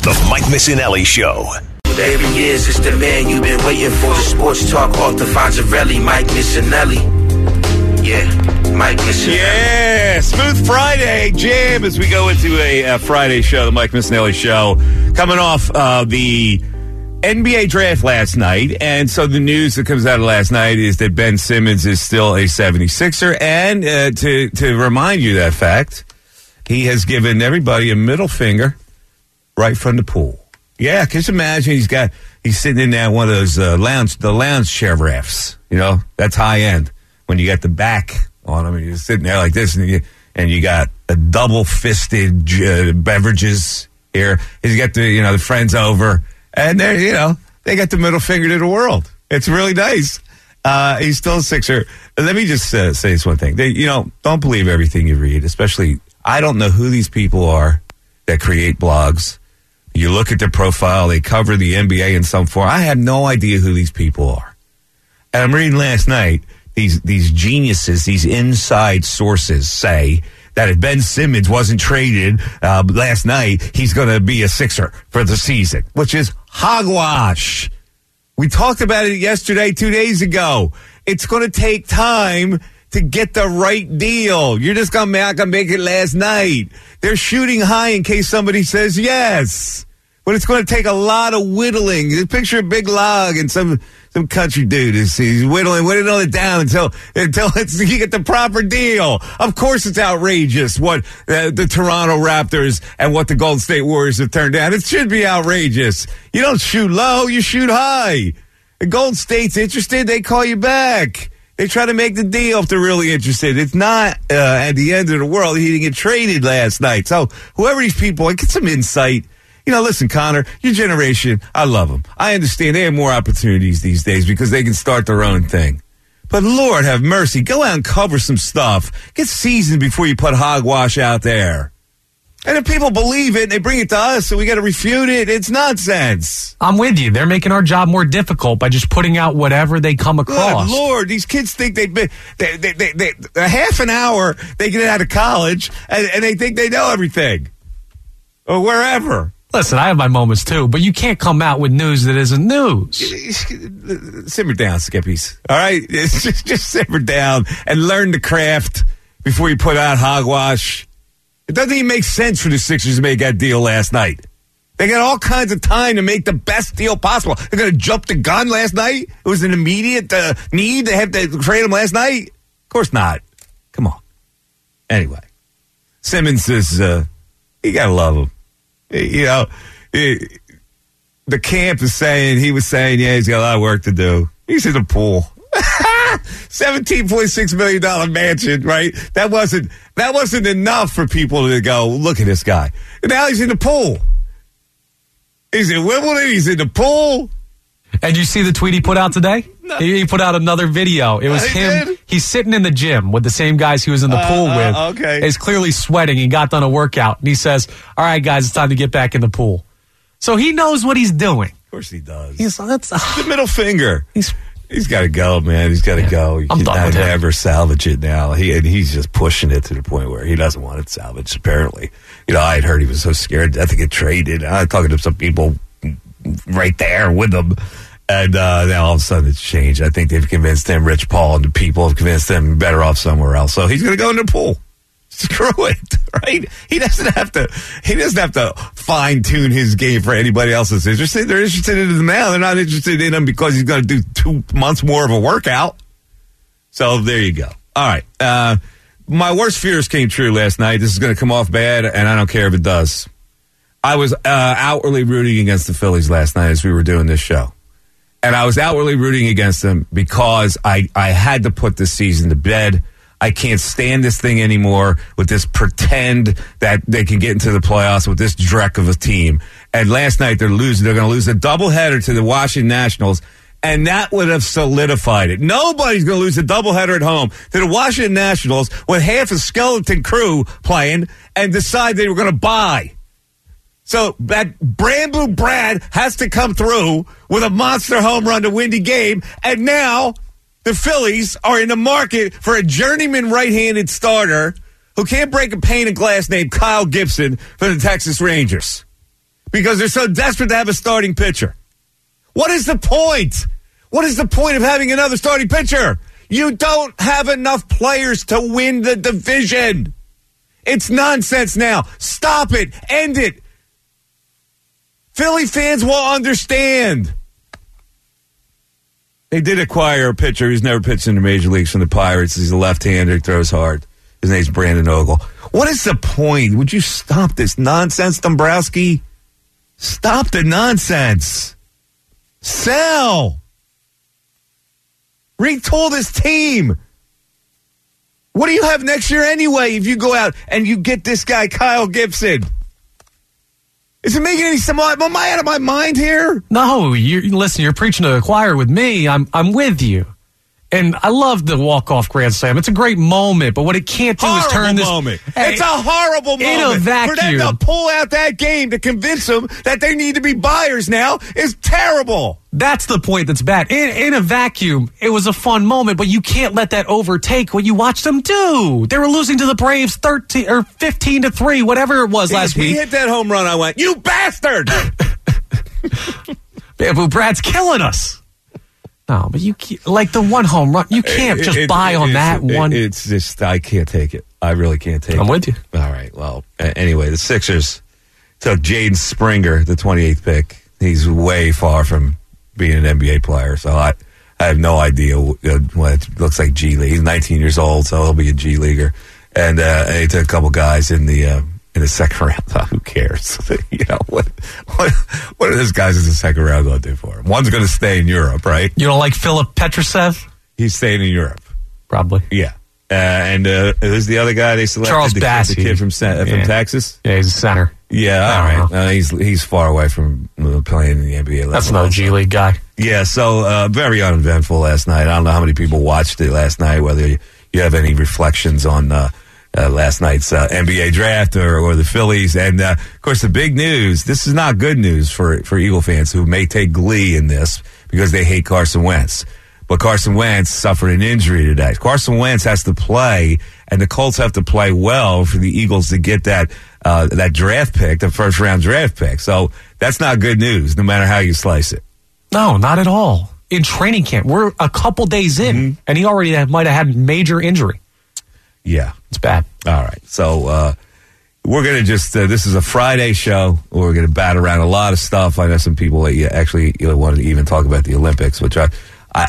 The Mike Missanelli Show. Every years, it's the man you've been waiting for. The sports talk off the Fonzarelli, Mike Missanelli. Yeah, Mike Missanelli. Yeah, Smooth Friday jam as we go into a Friday show, the Mike Missanelli Show. Coming off the NBA draft last night, and so the news that comes out of last night is that Ben Simmons is still a 76er, and to remind you that fact, he has given everybody a middle finger right from the pool. Yeah, just imagine he's sitting in there one of those lounge chair rafts. You know, that's high end. When you got the back on him, and you're sitting there like this, and you got a double fisted beverages here. He's got the friends over, and they got the middle finger to the world. It's really nice. He's still a Sixer. Let me just say this one thing. Don't believe everything you read. Especially, I don't know who these people are that create blogs. You look at their profile, they cover the NBA in some form. I have no idea who these people are. And I'm reading last night, these geniuses, these inside sources say that if Ben Simmons wasn't traded last night, he's going to be a Sixer for the season, which is hogwash. We talked about it yesterday, 2 days ago. It's going to take time to get the right deal. You're just not going to make it last night. They're shooting high in case somebody says yes. But it's going to take a lot of whittling. Picture a big log and some country dude is whittling it down until you get the proper deal. Of course it's outrageous what the Toronto Raptors and what the Golden State Warriors have turned down. It should be outrageous. You don't shoot low, you shoot high. The Golden State's interested, they call you back. They try to make the deal if they're really interested. It's not at the end of the world. He didn't get traded last night. So whoever these people are, get some insight. Listen, Connor, your generation, I love them. I understand they have more opportunities these days because they can start their own thing. But Lord have mercy, go out and cover some stuff. Get seasoned before you put hogwash out there. And if people believe it and they bring it to us and we got to refute it, it's nonsense. I'm with you. They're making our job more difficult by just putting out whatever they come across. Good Lord, these kids think they a half an hour they get out of college and they think they know everything. Or wherever. Listen, I have my moments too, but you can't come out with news that isn't news. Simmer down, Skippies. All right? Just simmer down and learn the craft before you put out hogwash. It doesn't even make sense for the Sixers to make that deal last night. They got all kinds of time to make the best deal possible. They're going to jump the gun last night? It was an immediate need to have to trade him last night? Of course not. Come on. Anyway, Simmons is, you got to love him. The camp is saying, he was saying, yeah, he's got a lot of work to do. He's in the pool. $17.6 million mansion, right? That wasn't enough for people to go, look at this guy. And now he's in the pool. He's in Wimbledon, he's in the pool. And you see the tweet he put out today? No. He put out another video. It was him. Did? He's sitting in the gym with the same guys he was in the pool with. Okay. He's clearly sweating. He got done a workout. And he says, all right, guys, it's time to get back in the pool. So he knows what he's doing. Of course he does. That's the middle finger. He's got to go, man. He's got to go. I'm done with him. Never salvage it now. He's just pushing it to the point where he doesn't want it salvaged, apparently. I had heard he was so scared to get traded. I was talking to some people right there with him. And now all of a sudden it's changed. I think they've convinced him, Rich Paul and the people have convinced him better off somewhere else. So he's going to go in the pool. Screw it, right? He doesn't have to fine tune his game for anybody else that's interested. They're interested in him now. They're not interested in him because he's going to do 2 months more of a workout. So there you go. All right. My worst fears came true last night. This is going to come off bad, and I don't care if it does. I was outwardly rooting against the Phillies last night as we were doing this show. And I was outwardly rooting against them because I had to put this season to bed. I can't stand this thing anymore with this pretend that they can get into the playoffs with this dreck of a team. And last night they're losing. They're going to lose a doubleheader to the Washington Nationals, and that would have solidified it. Nobody's going to lose a doubleheader at home to the Washington Nationals with half a skeleton crew playing and decide they were going to buy. So that Brand Blue Brad has to come through with a monster home run to win the game, and now the Phillies are in the market for a journeyman right-handed starter who can't break a pane of glass named Kyle Gibson for the Texas Rangers. because they're so desperate to have a starting pitcher. What is the point? What is the point of having another starting pitcher? You don't have enough players to win the division. It's nonsense now. Stop it. End it. Philly fans will understand. They did acquire a pitcher who's never pitched in the major leagues from the Pirates. He's a left-hander. He throws hard. His name's Brandon Ogle. What is the point? Would you stop this nonsense, Dombrowski? Stop the nonsense. Sell. Retool this team. What do you have next year anyway if you go out and you get this guy, Kyle Gibson? Is it making any sense? Am I out of my mind here? No, listen, you're preaching to the choir with me. I'm with you. And I love the walk-off grand slam. It's a great moment, but what it can't do is turn this... moment. It's a horrible moment. In a vacuum. For them to pull out that game to convince them that they need to be buyers now is terrible. That's the point that's bad. In a vacuum, it was a fun moment, but you can't let that overtake what you watched them do. They were losing to the Braves 13 or 15-3, whatever it was last week. He hit that home run, I went, you bastard! Bamboo Brad's killing us. No, but you like the one home run. You can't just buy on that one. It's just, I can't take it. I really can't take it. I'm with you. All right. Well, anyway, the Sixers took Jaden Springer, the 28th pick. He's way far from being an NBA player, so I have no idea what it looks like G League. He's 19 years old, so he'll be a G leaguer. And he took a couple guys in the second round. Who cares? What are those guys in the second round going to do for him? One's going to stay in Europe, right? You don't like Philip Petrusev? He's staying in Europe. Probably. Yeah. And who's the other guy they selected? Charles Bassey. The kid from Texas? Yeah, he's a center. Yeah, all right. He's far away from playing in the NBA level. That's another G League guy. Yeah, so very uneventful last night. I don't know how many people watched it last night, whether you have any reflections on last night's NBA draft or the Phillies. And, of course, the big news, this is not good news for Eagle fans who may take glee in this because they hate Carson Wentz. But Carson Wentz suffered an injury today. Carson Wentz has to play, and the Colts have to play well for the Eagles to get that draft pick, the first-round draft pick. So that's not good news, no matter how you slice it. No, not at all. In training camp, we're a couple days in, and he already might have had major injury. Yeah. It's bad. All right. So we're going to just, this is a Friday show. We're going to bat around a lot of stuff. I know some people that actually wanted to even talk about the Olympics, which I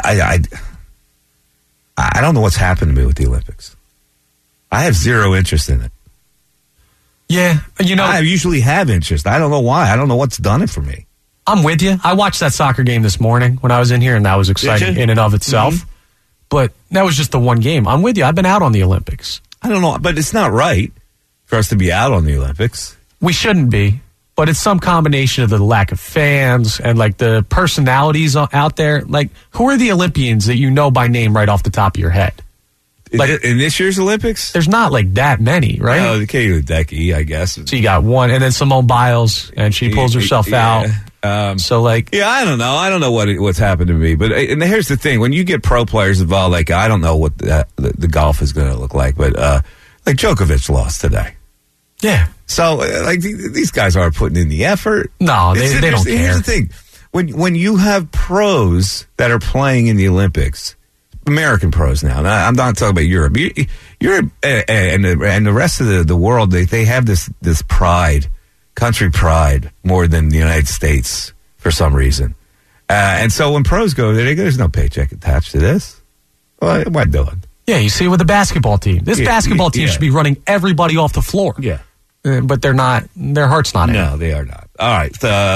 don't know what's happened to me with the Olympics. I have zero interest in it. Yeah. I usually have interest. I don't know why. I don't know what's done it for me. I'm with you. I watched that soccer game this morning when I was in here, and that was exciting in and of itself. Mm-hmm. But that was just the one game. I'm with you. I've been out on the Olympics. I don't know, but it's not right for us to be out on the Olympics. We shouldn't be, but it's some combination of the lack of fans and like the personalities out there. Like, who are the Olympians that you know by name right off the top of your head? Like in this year's Olympics? There's not like that many, right? No, Katie Ledecky, I guess. So you got one, and then Simone Biles, and she pulls herself out. So like, yeah, I don't know. I don't know what's happened to me. But and here's the thing: when you get pro players involved, like I don't know what the golf is going to look like, but like Djokovic lost today. Yeah. So like these guys aren't putting in the effort. No, they don't care. Here's the thing: when you have pros that are playing in the Olympics. American pros now. I'm not talking about Europe. Europe and the rest of the world, they have this pride, country pride, more than the United States for some reason. And so when pros go there, there's no paycheck attached to this. What am I doing? Yeah, you see with the basketball team. This basketball team should be running everybody off the floor. Yeah. But they're not. Their heart's not in it. No, they are not. All right.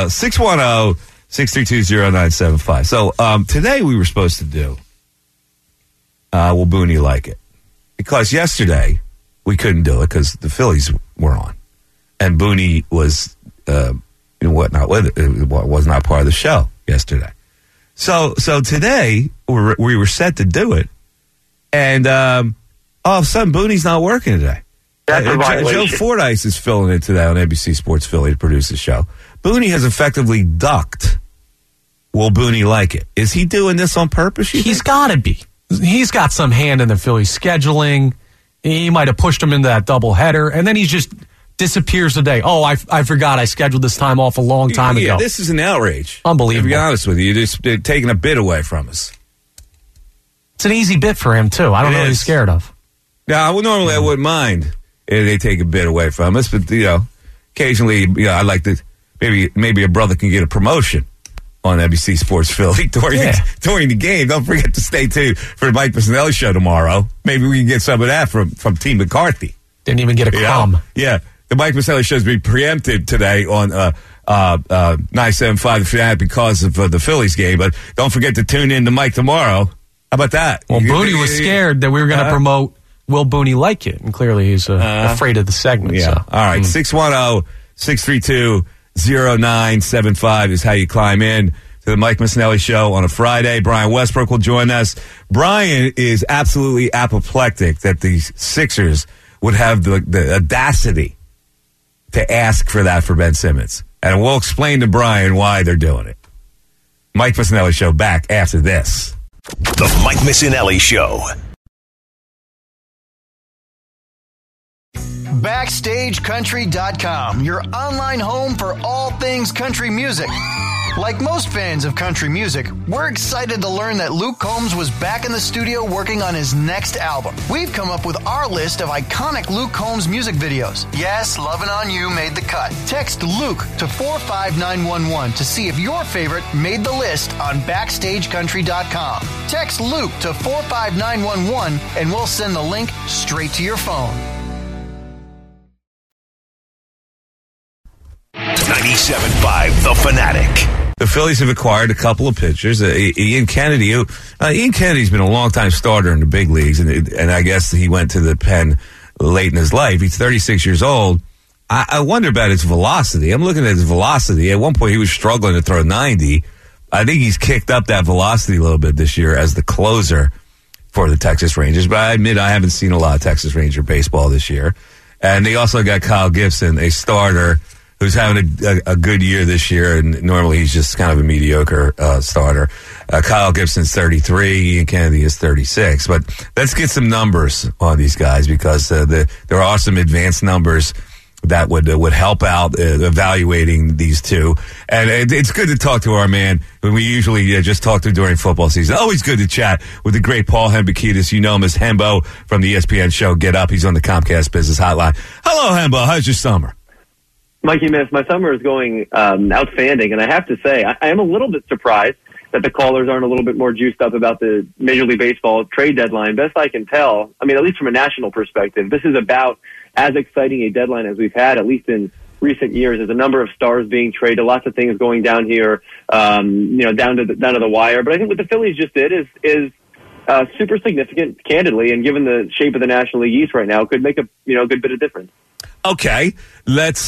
610-632-0975. So today we were supposed to do Will Booney like it? Because yesterday we couldn't do it because the Phillies were on, and Booney was was not part of the show yesterday. So today we were set to do it, and all of a sudden Booney's not working today. Joe Fordyce is filling in today on NBC Sports Philly to produce the show. Booney has effectively ducked Will Booney like it? Is he doing this on purpose? He's got to be. He's got some hand in the Phillies scheduling. He might have pushed him into that doubleheader, and then he's just disappears today. Oh, I forgot I scheduled this time off a long time ago. Yeah, this is an outrage. Unbelievable. To be honest with you, they're taking a bit away from us. It's an easy bit for him, too. I don't know what he's scared of. Now, normally I wouldn't mind if they take a bit away from us, but, occasionally, I'd like to, maybe a brother can get a promotion on NBC Sports Philly during the game. Don't forget to stay tuned for the Mike Missanelli show tomorrow. Maybe we can get some of that from Team McCarthy. Didn't even get a crumb. Yeah. The Mike Missanelli show is being preempted today on 975 The Fanatic because of the Phillies game, but don't forget to tune in to Mike tomorrow. How about that? Well, Booney was scared that we were going to promote Will Booney Like It, and clearly he's afraid of the segment. Yeah. So. All right. 610-632-0975 is how you climb in to the Mike Missanelli show on a Friday. Brian Westbrook will join us. Brian is absolutely apoplectic that the Sixers would have the audacity to ask for that for Ben Simmons. And we'll explain to Brian why they're doing it. Mike Missanelli show back after this. The Mike Missanelli Show. BackstageCountry.com, your online home for all things country music. Like most fans of country music, we're excited to learn that Luke Combs was back in the studio working on his next album. We've come up with our list of iconic Luke Combs music videos. Yes, Lovin' On You made the cut. Text Luke to 45911 to see if your favorite made the list on BackstageCountry.com. Text Luke to 45911 and we'll send the link straight to your phone. 97.5 The Fanatic. The Phillies have acquired a couple of pitchers. Ian Kennedy. Ian Kennedy's been a long-time starter in the big leagues, and I guess he went to the pen late in his life. He's 36 years old. I wonder about his velocity. I'm looking at his velocity. At one point, he was struggling to throw 90. I think he's kicked up that velocity a little bit this year as the closer for the Texas Rangers. But I admit I haven't seen a lot of Texas Ranger baseball this year. And they also got Kyle Gibson, a starter who's having a good year this year, and normally he's just kind of a mediocre starter. Kyle Gibson's 33, Ian Kennedy is 36. But let's get some numbers on these guys because there are some advanced numbers that would help out evaluating these two. And it's good to talk to our man when we usually just talk to during football season. Always good to chat with the great Paul Hembekides. You know him as Hembo from the ESPN show Get Up. He's on the Comcast Business Hotline. Hello, Hembo. How's your summer? Mikey Miss, my summer is going outstanding, and I have to say, I am a little bit surprised that the callers aren't a little bit more juiced up about the Major League Baseball trade deadline. Best I can tell, I mean, at least from a national perspective, this is about as exciting a deadline as we've had, at least in recent years. There's a number of stars being traded, lots of things going down here, down to the wire. But I think what the Phillies just did is super significant, candidly, and given the shape of the National League East right now, could make a good bit of difference. Okay, let's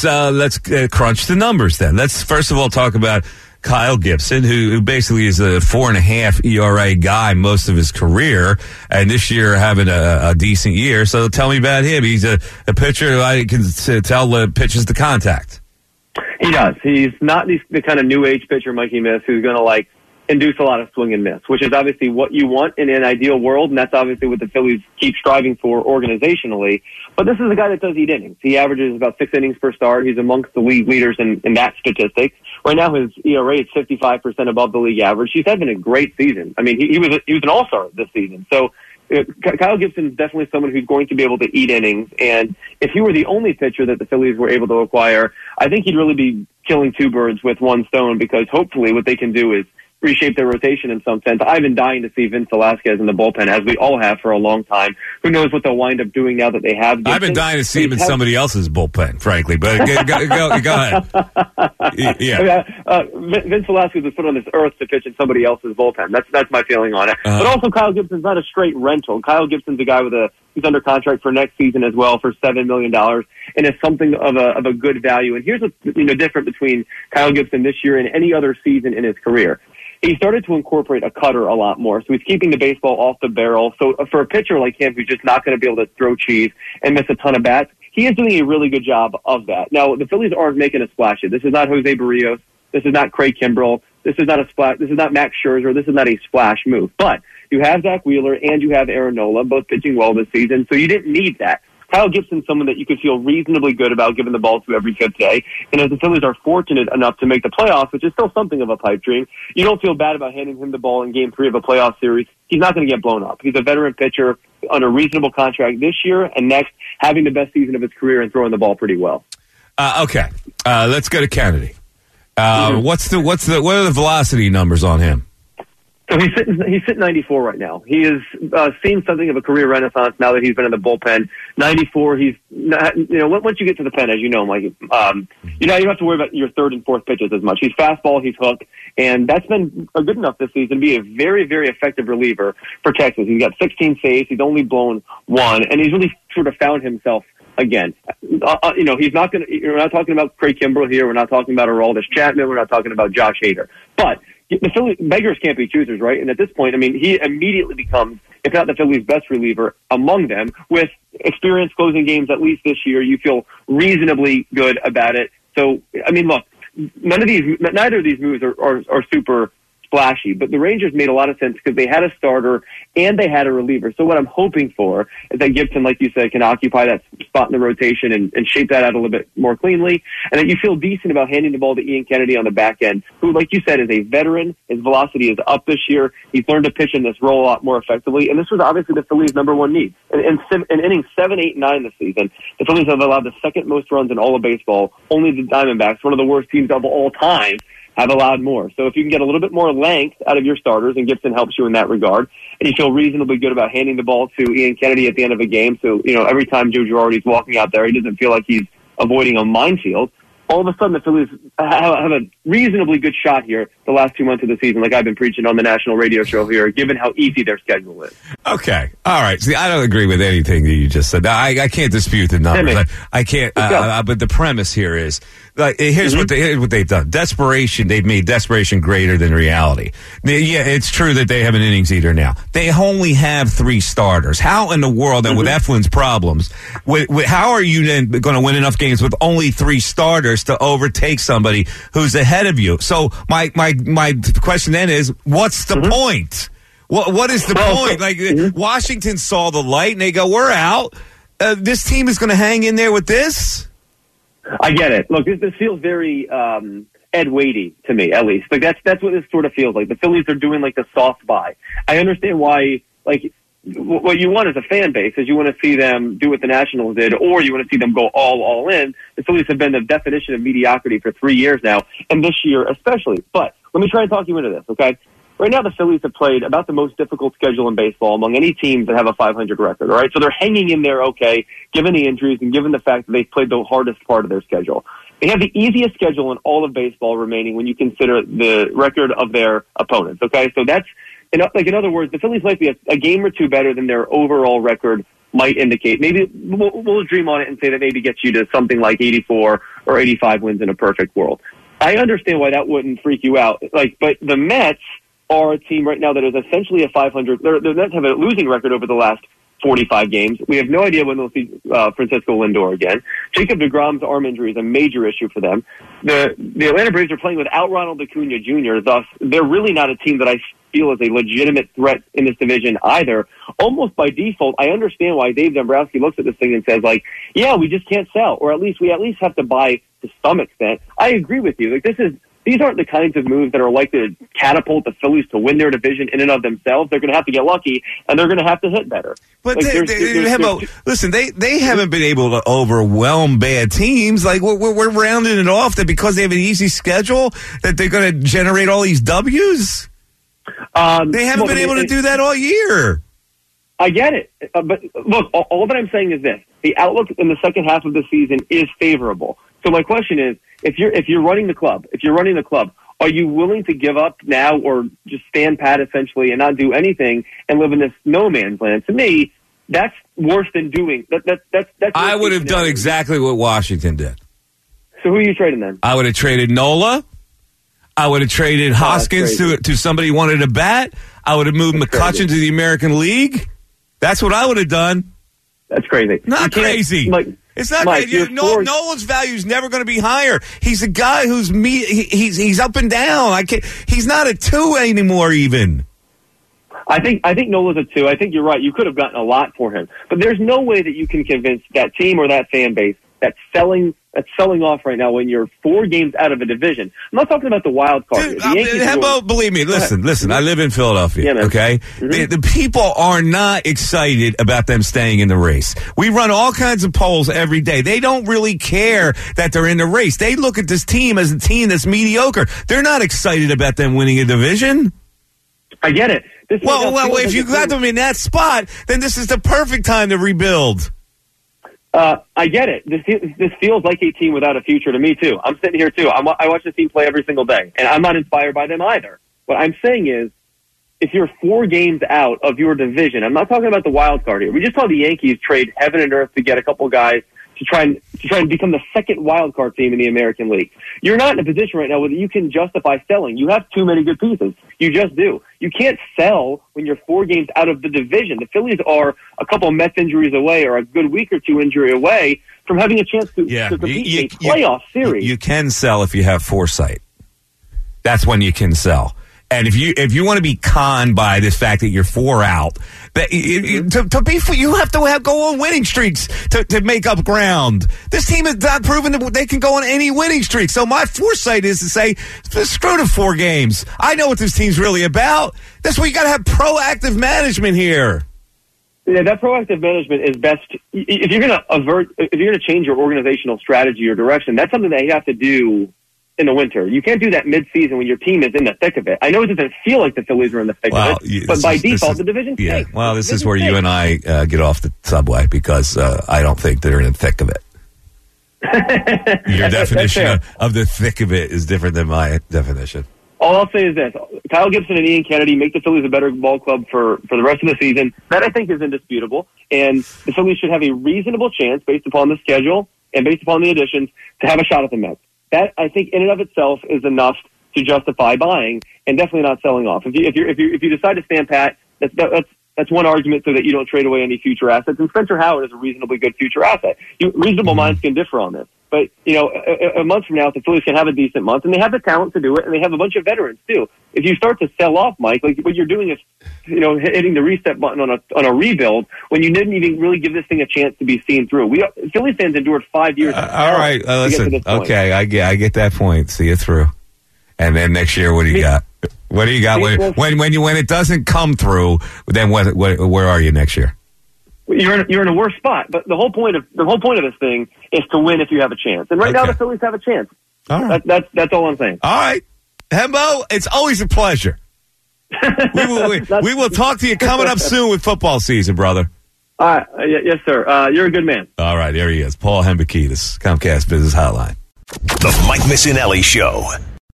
crunch the numbers then. Let's first of all talk about Kyle Gibson, who basically is a 4.5 ERA guy most of his career, and this year having a decent year. So tell me about him. He's a pitcher who I can tell pitches to contact. He does. He's not the kind of new age pitcher, Mikey Miss, who's going to induce a lot of swing and miss, which is obviously what you want in an ideal world, and that's obviously what the Phillies keep striving for organizationally. But this is a guy that does eat innings. He averages about 6 innings per start. He's amongst the league leaders in that statistic. Right now, his ERA is 55% above the league average. He's having a great season. I mean, he was an all-star this season. So Kyle Gibson is definitely someone who's going to be able to eat innings. And if he were the only pitcher that the Phillies were able to acquire, I think he'd really be killing two birds with one stone, because hopefully what they can do is reshape their rotation in some sense. I've been dying to see Vince Velasquez in the bullpen, as we all have for a long time. Who knows what they'll wind up doing now that they have Gibson. I've been dying to see him in somebody else's bullpen, frankly. But go ahead. Yeah. Vince Velasquez was put on this earth to pitch in somebody else's bullpen. That's my feeling on it. But also, Kyle Gibson's not a straight rental. Kyle Gibson's a guy who's under contract for next season as well for $7 million, and is something of a good value. And here's what's different between Kyle Gibson this year and any other season in his career. He started to incorporate a cutter a lot more, so he's keeping the baseball off the barrel. So for a pitcher like him, who's just not going to be able to throw cheese and miss a ton of bats, he is doing a really good job of that. Now, the Phillies aren't making a splash yet. This is not Jose Barrios. This is not Craig Kimbrell. This is not a splash. This is not Max Scherzer. This is not a splash move. But you have Zach Wheeler and you have Aaron Nola, both pitching well this season, so you didn't need that. Kyle Gibson's someone that you could feel reasonably good about giving the ball to every fifth day. And if the Phillies are fortunate enough to make the playoffs, which is still something of a pipe dream, you don't feel bad about handing him the ball in Game 3 of a playoff series. He's not going to get blown up. He's a veteran pitcher on a reasonable contract this year and next, having the best season of his career and throwing the ball pretty well. Okay, let's go to Kennedy. What are the velocity numbers on him? So he's sitting 94 right now. He is seen something of a career renaissance now that he's been in the bullpen. 94. He's not, once you get to the pen, as you know, Mike, you don't have to worry about your third and fourth pitches as much. He's fastball, he's hook, and that's been good enough this season to be a very, very effective reliever for Texas. He's got 16 saves. He's only blown one, and he's really sort of found himself again. He's not going to. We're not talking about Craig Kimbrell here. We're not talking about Aroldis Chapman. We're not talking about Josh Hader. But the Phillies, beggars can't be choosers, right? And at this point, I mean, he immediately becomes, if not the Phillies' best reliever among them, with experience closing games at least this year. You feel reasonably good about it. So, I mean, look, neither of these moves are super flashy, but the Rangers made a lot of sense because they had a starter and they had a reliever. So what I'm hoping for is that Gibson, like you said, can occupy that spot in the rotation and shape that out a little bit more cleanly, and that you feel decent about handing the ball to Ian Kennedy on the back end, who, like you said, is a veteran. His velocity is up this year. He's learned to pitch in this role a lot more effectively, and this was obviously the Phillies' number one need. In innings 7, 8, 9 this season, the Phillies have allowed the second most runs in all of baseball. Only the Diamondbacks, one of the worst teams of all time, have allowed more. So if you can get a little bit more length out of your starters, and Gibson helps you in that regard, and you feel reasonably good about handing the ball to Ian Kennedy at the end of a game, so every time Joe Girardi's walking out there, he doesn't feel like he's avoiding a minefield. All of a sudden, the Phillies have a reasonably good shot here the last 2 months of the season, like I've been preaching on the national radio show here, given how easy their schedule is. Okay. All right. See, I don't agree with anything that you just said. I can't dispute the numbers. I can't. But the premise here is, here's what they've done. Desperation. They've made desperation greater than reality. Yeah, it's true that they have an innings eater now. They only have 3 starters. How in the world, and with Eflin's problems, how are you then going to win enough games with only 3 starters to overtake somebody who's ahead of you? So my question then is, what's the point? What is the point? Washington saw the light and they go, we're out. This team is going to hang in there with this? I get it. Look, this feels very Ed Wadey to me, at least. Like that's what this sort of feels like. The Phillies are doing like the soft buy. I understand why. Like what you want as a fan base is you want to see them do what the Nationals did, or you want to see them go all in. The Phillies have been the definition of mediocrity for 3 years now, and this year especially. But let me try and talk you into this, okay? Right now, the Phillies have played about the most difficult schedule in baseball among any teams that have a 500 record, all right? So they're hanging in there okay, given the injuries and given the fact that they've played the hardest part of their schedule. They have the easiest schedule in all of baseball remaining when you consider the record of their opponents, okay? So that's, in other words, the Phillies might be a game or two better than their overall record might indicate. Maybe we'll dream on it and say that maybe gets you to something like 84 or 85 wins in a perfect world. I understand why that wouldn't freak you out. But the Mets are a team right now that is essentially a 500. The Mets have a losing record over the last 45 games. We have no idea when they'll see Francisco Lindor again. Jacob deGrom's arm injury is a major issue for them. The Atlanta Braves are playing without Ronald Acuna Jr., thus they're really not a team that I feel is a legitimate threat in this division either. Almost by default, I understand why Dave Dombrowski looks at this thing and says, yeah, we just can't sell, or we at least have to buy to some extent. I agree with you. These aren't the kinds of moves that are likely to catapult the Phillies to win their division in and of themselves. They're going to have to get lucky, and they're going to have to hit better. But listen, they haven't been able to overwhelm bad teams. We're rounding it off that because they have an easy schedule that they're going to generate all these W's. They haven't been able to do that all year. I get it. But look, all that I'm saying is this. The outlook in the second half of the season is favorable. So my question is, if you're running the club, are you willing to give up now or just stand pat essentially and not do anything and live in this no man's land? To me, that's worse than doing. That's I would have done exactly what Washington did. So who are you trading then? I would have traded Nola. I would have traded Hoskins to somebody who wanted a bat. I would have moved McCutchen to the American League. That's what I would have done. That's crazy. Not crazy. It's not crazy. Nolan's value is never going to be higher. He's a guy who's he's up and down. He's not a 2 anymore even. I think Nola's a 2. I think you're right. You could have gotten a lot for him, but there's no way that you can convince that team or that fan base that's selling off right now when you're 4 games out of a division. I'm not talking about the wild card. Dude, Hembo, believe me, listen, I live in Philadelphia, okay? Mm-hmm. The people are not excited about them staying in the race. We run all kinds of polls every day. They don't really care that they're in the race. They look at this team as a team that's mediocre. They're not excited about them winning a division. I get it. Well, if you got them in that spot, then this is the perfect time to rebuild. I get it. This feels like a team without a future to me, too. I'm sitting here, too. I watch this team play every single day, and I'm not inspired by them either. What I'm saying is, if you're 4 games out of your division, I'm not talking about the wild card here. We just saw the Yankees trade heaven and earth to get a couple guys to try and become the second wild card team in the American League. You're not in a position right now where you can justify selling. You have too many good pieces. You just do. You can't sell when you're 4 games out of the division. The Phillies are a couple of Mets injuries away or a good week or 2 injury away from having a chance to compete in a playoff series. You can sell if you have foresight. That's when you can sell. And if you want to be conned by this fact that you're 4 out, you have to go on winning streaks to make up ground. This team has not proven that they can go on any winning streak. So my foresight is to say, screw the 4 games. I know what this team's really about. That's why you got to have proactive management here. Yeah, that proactive management is best. If you're going to change your organizational strategy or direction, that's something that you have to do in the winter. You can't do that mid-season when your team is in the thick of it. I know it doesn't feel like the Phillies are in the thick of it, but by default, the division takes. Well, this is where you and I get off the subway because I don't think they're in the thick of it. Your definition of the thick of it is different than my definition. All I'll say is this. Kyle Gibson and Ian Kennedy make the Phillies a better ball club for the rest of the season. That, I think, is indisputable. And the Phillies should have a reasonable chance, based upon the schedule and based upon the additions, to have a shot at the Mets. That, I think, in and of itself is enough to justify buying and definitely not selling off. If you decide to stand pat, that's one argument so that you don't trade away any future assets. And Spencer Howard is a reasonably good future asset. Reasonable minds can differ on this. But, a month from now, the Phillies can have a decent month, and they have the talent to do it, and they have a bunch of veterans, too. If you start to sell off, Mike, like what you're doing is, hitting the reset button on a rebuild when you didn't even really give this thing a chance to be seen through. Phillies fans endured 5 years. All right, listen, okay, I get that point. See you through. And then next year, what do you got? What do you got? When it doesn't come through, then where are you next year? You're in a worse spot, but the whole point of this thing is to win if you have a chance. And right now, the Phillies have a chance. All right. That's all I'm saying. All right, Hembo, it's always a pleasure. We will talk to you coming up soon with football season, brother. All right, yes, sir. You're a good man. All right, there he is, Paul Hembekides, Comcast Business Hotline. The Mike Missinelli Show.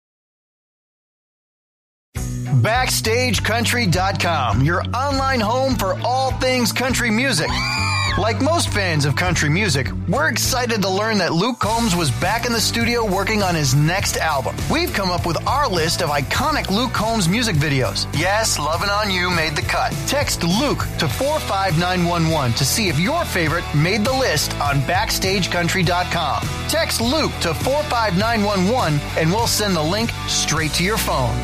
BackstageCountry.com, your online home for all things country music. Like most fans of country music, we're excited to learn that Luke Combs was back in the studio working on his next album. We've come up with our list of iconic Luke Combs music videos. Yes, Lovin' On You made the cut. Text Luke to 45911 to see if your favorite made the list on BackstageCountry.com. Text Luke to 45911 and we'll send the link straight to your phone.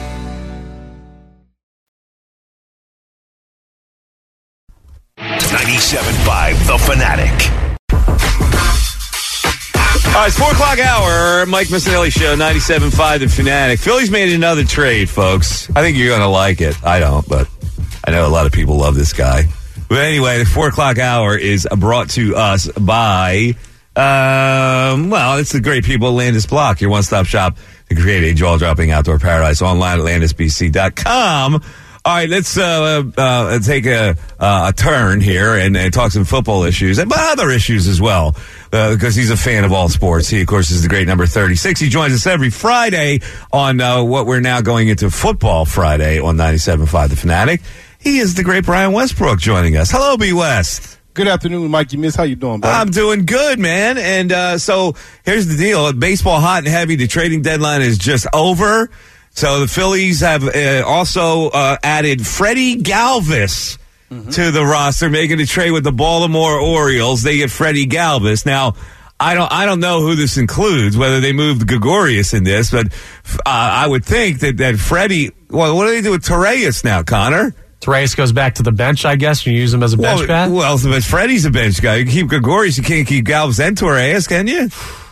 97.5 The Fanatic. All right, it's 4 o'clock hour. Mike Missinelli Show, 97.5 The Fanatic. Phillies made another trade, folks. I think you're going to like it. I don't, but I know a lot of people love this guy. But anyway, the 4 o'clock hour is brought to us by, it's the great people at Landis Block, your one-stop shop to create a jaw-dropping outdoor paradise online at landisbc.com. All right, let's take a turn here and talk some football issues, but other issues as well, because he's a fan of all sports. He, of course, is the great number 36. He joins us every Friday on what we're now going into Football Friday on 97.5 The Fanatic. He is the great Brian Westbrook joining us. Hello, B. West. Good afternoon, Mikey Miss. How you doing, buddy? I'm doing good, man. And so here's the deal. Baseball hot and heavy. The trading deadline is just over. So the Phillies have also added Freddie Galvis to the roster, making a trade with the Baltimore Orioles. They get Freddie Galvis. Now, I don't know who this includes, whether they moved Gregorius in this, but I would think that Freddie. Well, what do they do with Torreyes now, Connor? Reyes goes back to the bench, I guess. You use him as a bench bat? Well, but Freddie's a bench guy. You can keep Gregorius. You can't keep Galvis and Torres, can you?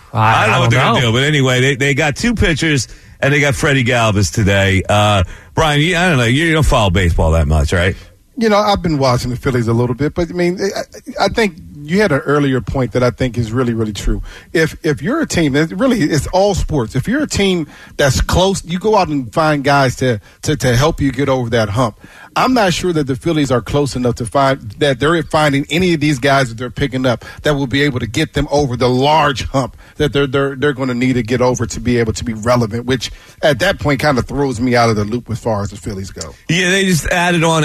I don't know what they're going to do. But anyway, they got two pitchers, and they got Freddie Galvis today. Brian, I don't know. You don't follow baseball that much, right? I've been watching the Phillies a little bit, but, I mean, I think you had an earlier point that I think is really, really true. If you're a team, it's all sports. If you're a team that's close, you go out and find guys to help you get over that hump. I'm not sure that the Phillies are close enough to find that they're finding any of these guys that they're picking up that will be able to get them over the large hump that they're going to need to get over to be able to be relevant, which at that point kind of throws me out of the loop as far as the Phillies go. Yeah, they just added on.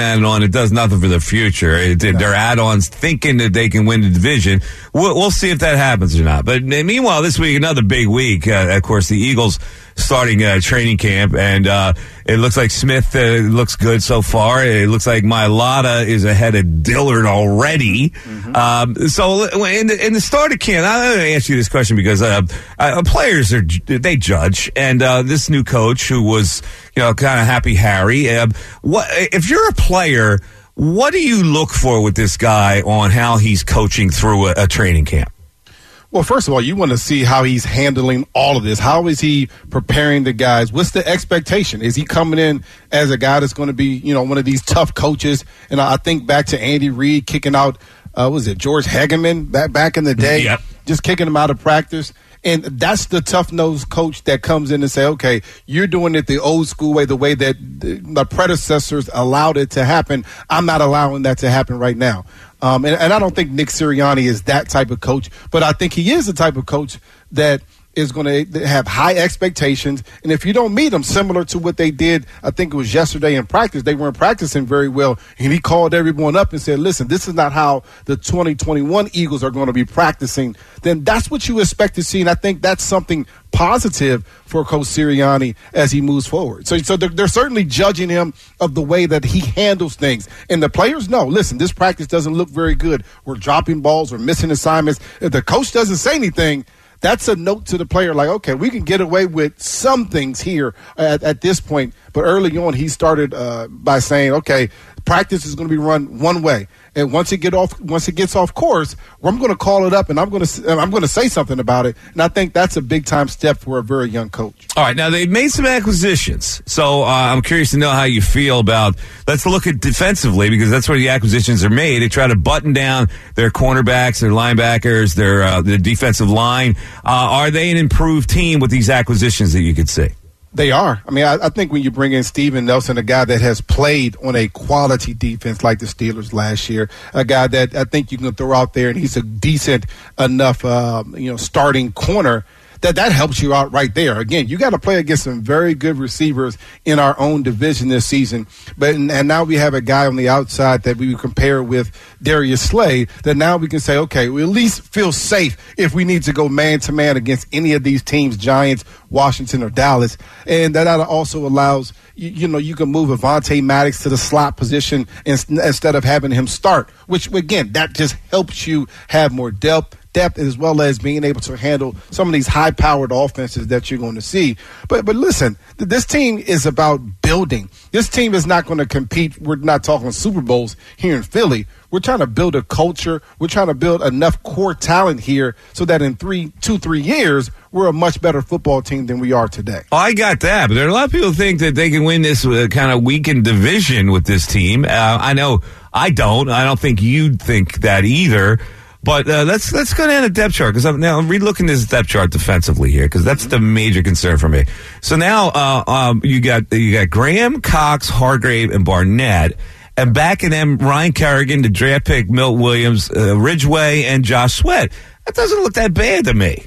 It does nothing for the future. They're add-ons thinking that they can win the division. We'll see if that happens or not. But meanwhile, this week, another big week. Of course, the Eagles starting training camp, and it looks like Smith looks good so far. It looks like Mailata is ahead of Dillard already. Mm-hmm. So in the start of camp, I'm going to ask you this question because players they judge, and this new coach who was kind of Happy Harry. What if you're a player? What do you look for with this guy on how he's coaching through a training camp? Well, first of all, you want to see how he's handling all of this. How is he preparing the guys? What's the expectation? Is he coming in as a guy that's going to be, one of these tough coaches? And I think back to Andy Reid kicking out, George Hageman back in the day? Yep. Just kicking him out of practice. And that's the tough-nosed coach that comes in and say, okay, you're doing it the old school way, the way that the predecessors allowed it to happen. I'm not allowing that to happen right now. And I don't think Nick Sirianni is that type of coach, but I think he is the type of coach that is going to have high expectations. And if you don't meet them, similar to what they did, I think it was yesterday in practice, they weren't practicing very well. And he called everyone up and said, listen, this is not how the 2021 Eagles are going to be practicing. Then that's what you expect to see. And I think that's something positive for Coach Sirianni as he moves forward. So they're certainly judging him of the way that he handles things. And the players know, listen, this practice doesn't look very good. We're dropping balls. We're missing assignments. If the coach doesn't say anything, that's a note to the player like, okay, we can get away with some things here at this point. But early on, he started by saying, okay, practice is going to be run one way. And once it gets off course, I'm going to call it up and I'm going to say something about it. And I think that's a big time step for a very young coach. All right, now they've made some acquisitions, so I'm curious to know how you feel about. Let's look at defensively because that's where the acquisitions are made. They try to button down their cornerbacks, their linebackers, their defensive line. Are they an improved team with these acquisitions that you could see? They are. I mean, I think when you bring in Steven Nelson, a guy that has played on a quality defense like the Steelers last year, a guy that I think you can throw out there and he's a decent enough, starting corner, that helps you out right there. Again, you got to play against some very good receivers in our own division this season. And now we have a guy on the outside that we would compare with Darius Slay, that now we can say, okay, we at least feel safe if we need to go man-to-man against any of these teams, Giants, Washington, or Dallas. And that also allows, you can move Avonte Maddox to the slot position instead of having him start, which, again, that just helps you have more depth as well as being able to handle some of these high-powered offenses that you're going to see. But listen, this team is about building. This team is not going to compete. We're not talking Super Bowls here in Philly. We're trying to build a culture. We're trying to build enough core talent here so that in 2-3 years, we're a much better football team than we are today. Oh, I got that. But there are a lot of people who think that they can win this kind of weakened division with this team. I know I don't. I don't think you'd think that either. But let's go down the depth chart because I'm relooking this depth chart defensively here because that's the major concern for me. So now you got Graham, Cox, Hargrave, and Barnett, and back in them Ryan Kerrigan, the draft pick, Milt Williams, Ridgeway, and Josh Sweat. That doesn't look that bad to me.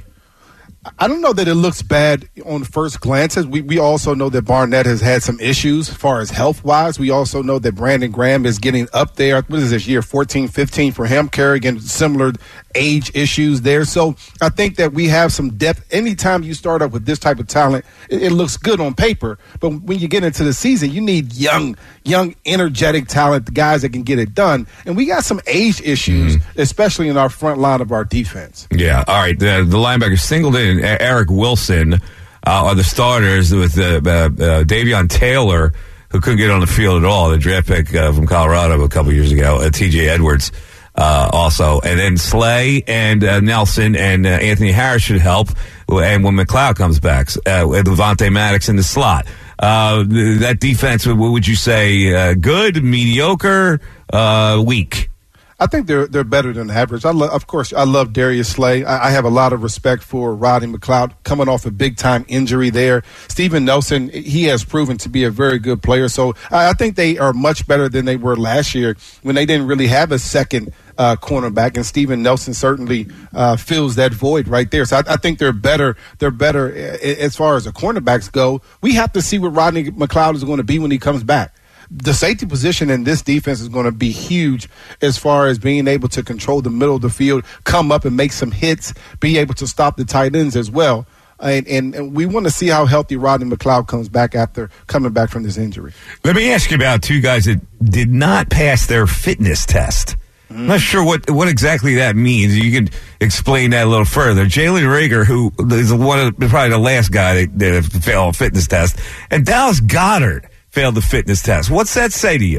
I don't know that it looks bad on first glances. We also know that Barnett has had some issues as far as health-wise. We also know that Brandon Graham is getting up there. What is this year, 14, 15 for him? Kerrigan, similar age issues there. So I think that we have some depth. Anytime you start up with this type of talent, it looks good on paper. But when you get into the season, you need young, energetic talent, the guys that can get it done. And we got some age issues, especially in our front line of our defense. Yeah, all right. The linebackers Singleton and Eric Wilson are the starters with Davion Taylor, who couldn't get on the field at all, the draft pick from Colorado a couple years ago, T.J. Edwards also. And then Slay and Nelson and Anthony Harris should help. And when McLeod comes back, with Devontae Maddox in the slot. That defense, what would you say, good, mediocre, weak? I think they're better than average. Of course, I love Darius Slay. I have a lot of respect for Rodney McLeod coming off a big-time injury there. Steven Nelson, he has proven to be a very good player. So I think they are much better than they were last year when they didn't really have a second cornerback, and Steven Nelson certainly fills that void right there. So I think they're better. They're better as far as the cornerbacks go. We have to see what Rodney McLeod is going to be when he comes back. The safety position in this defense is going to be huge as far as being able to control the middle of the field, come up and make some hits, be able to stop the tight ends as well. And we want to see how healthy Rodney McLeod comes back after coming back from this injury. Let me ask you about two guys that did not pass their fitness test. I'm not sure what exactly that means. You can explain that a little further. Jalen Reagor, who is probably the last guy that failed a fitness test, and Dallas Goedert failed the fitness test. What's that say to you?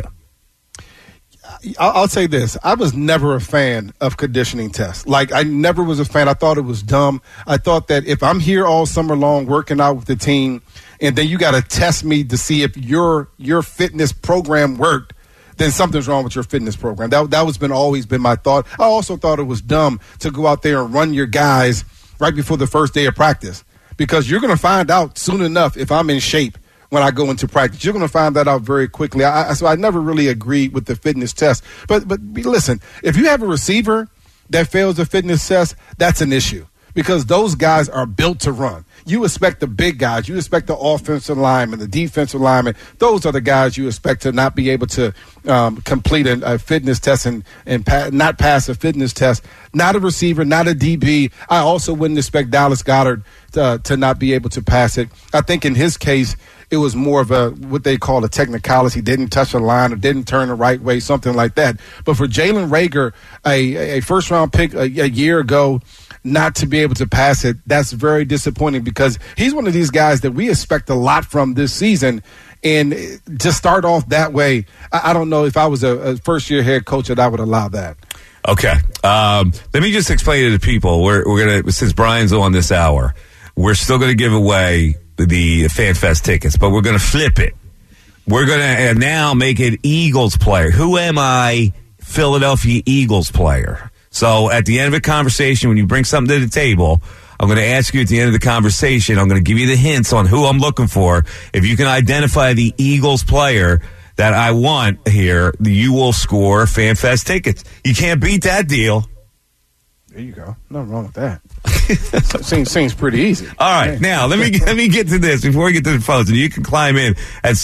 I'll say this. I was never a fan of conditioning tests. Like, I never was a fan. I thought it was dumb. I thought that if I'm here all summer long working out with the team, and then you got to test me to see if your fitness program worked, then something's wrong with your fitness program. That was always been my thought. I also thought it was dumb to go out there and run your guys right before the first day of practice, because you're going to find out soon enough if I'm in shape when I go into practice. You're going to find that out very quickly. So I never really agreed with the fitness test. But listen, if you have a receiver that fails the fitness test, that's an issue, because those guys are built to run. You expect the big guys. You expect the offensive linemen, the defensive linemen. Those are the guys you expect to not be able to complete a fitness test and not pass a fitness test. Not a receiver, not a DB. I also wouldn't expect Dallas Goedert to not be able to pass it. I think in his case, it was more of what they call a technicality. Didn't touch a line or didn't turn the right way, something like that. But for Jalen Reagor, a first-round pick a year ago, not to be able to pass it, that's very disappointing, because he's one of these guys that we expect a lot from this season. And to start off that way, I don't know if I was a first-year head coach that I would allow that. Okay. Let me just explain to the people. We're going to, since Brian's on this hour, we're still going to give away the FanFest tickets, but we're going to flip it. We're going to now make it Eagles player. Who am I? Philadelphia Eagles player. So at the end of a conversation, when you bring something to the table, I'm going to ask you at the end of the conversation, I'm going to give you the hints on who I'm looking for. If you can identify the Eagles player that I want here, you will score FanFest tickets. You can't beat that deal. There you go. Nothing wrong with that. Seems pretty easy. All right. Now, let me get to this before we get to the phones. And you can climb in at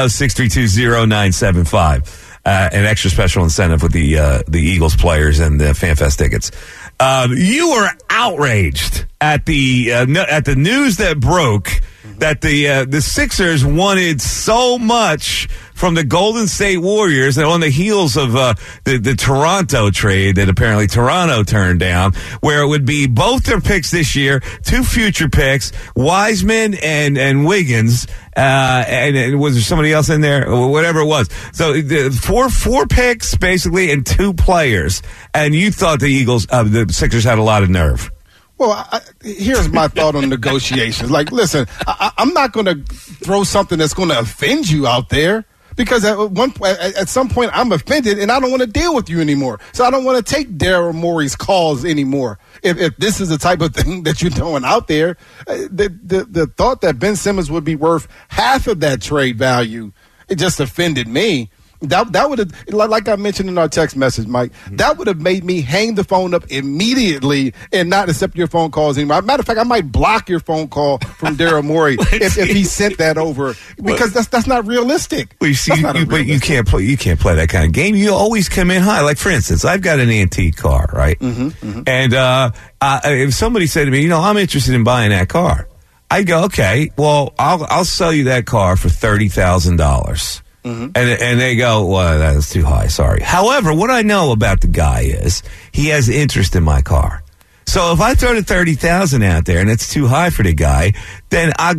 610-632-0975. An extra special incentive with the Eagles players and the FanFest tickets. You were outraged at the news that broke that the Sixers wanted so much from the Golden State Warriors, and on the heels of the Toronto trade that apparently Toronto turned down, where it would be both their picks this year, 2 future picks, Wiseman and Wiggins, and was there somebody else in there, or whatever it was? So four picks basically and 2 players, and you thought the Sixers had a lot of nerve. Well, here's my thought on negotiations. Like, listen, I'm not going to throw something that's going to offend you out there, because at some point I'm offended and I don't want to deal with you anymore. So I don't want to take Daryl Morey's calls anymore. If this is the type of thing that you're throwing out there, the thought that Ben Simmons would be worth half of that trade value, it just offended me. That would have, like I mentioned in our text message, Mike, that would have made me hang the phone up immediately and not accept your phone calls anymore. Matter of fact, I might block your phone call from Daryl Morey if he sent that over, because that's not realistic. Well, you see, but you can't play that kind of game. You always come in high. Like, for instance, I've got an antique car, right? And if somebody said to me, I'm interested in buying that car, I'd go, okay, well, I'll sell you that car for $30,000. And they go, well, that's too high, sorry. However, what I know about the guy is he has interest in my car. So if I throw the 30,000 out there and it's too high for the guy, then I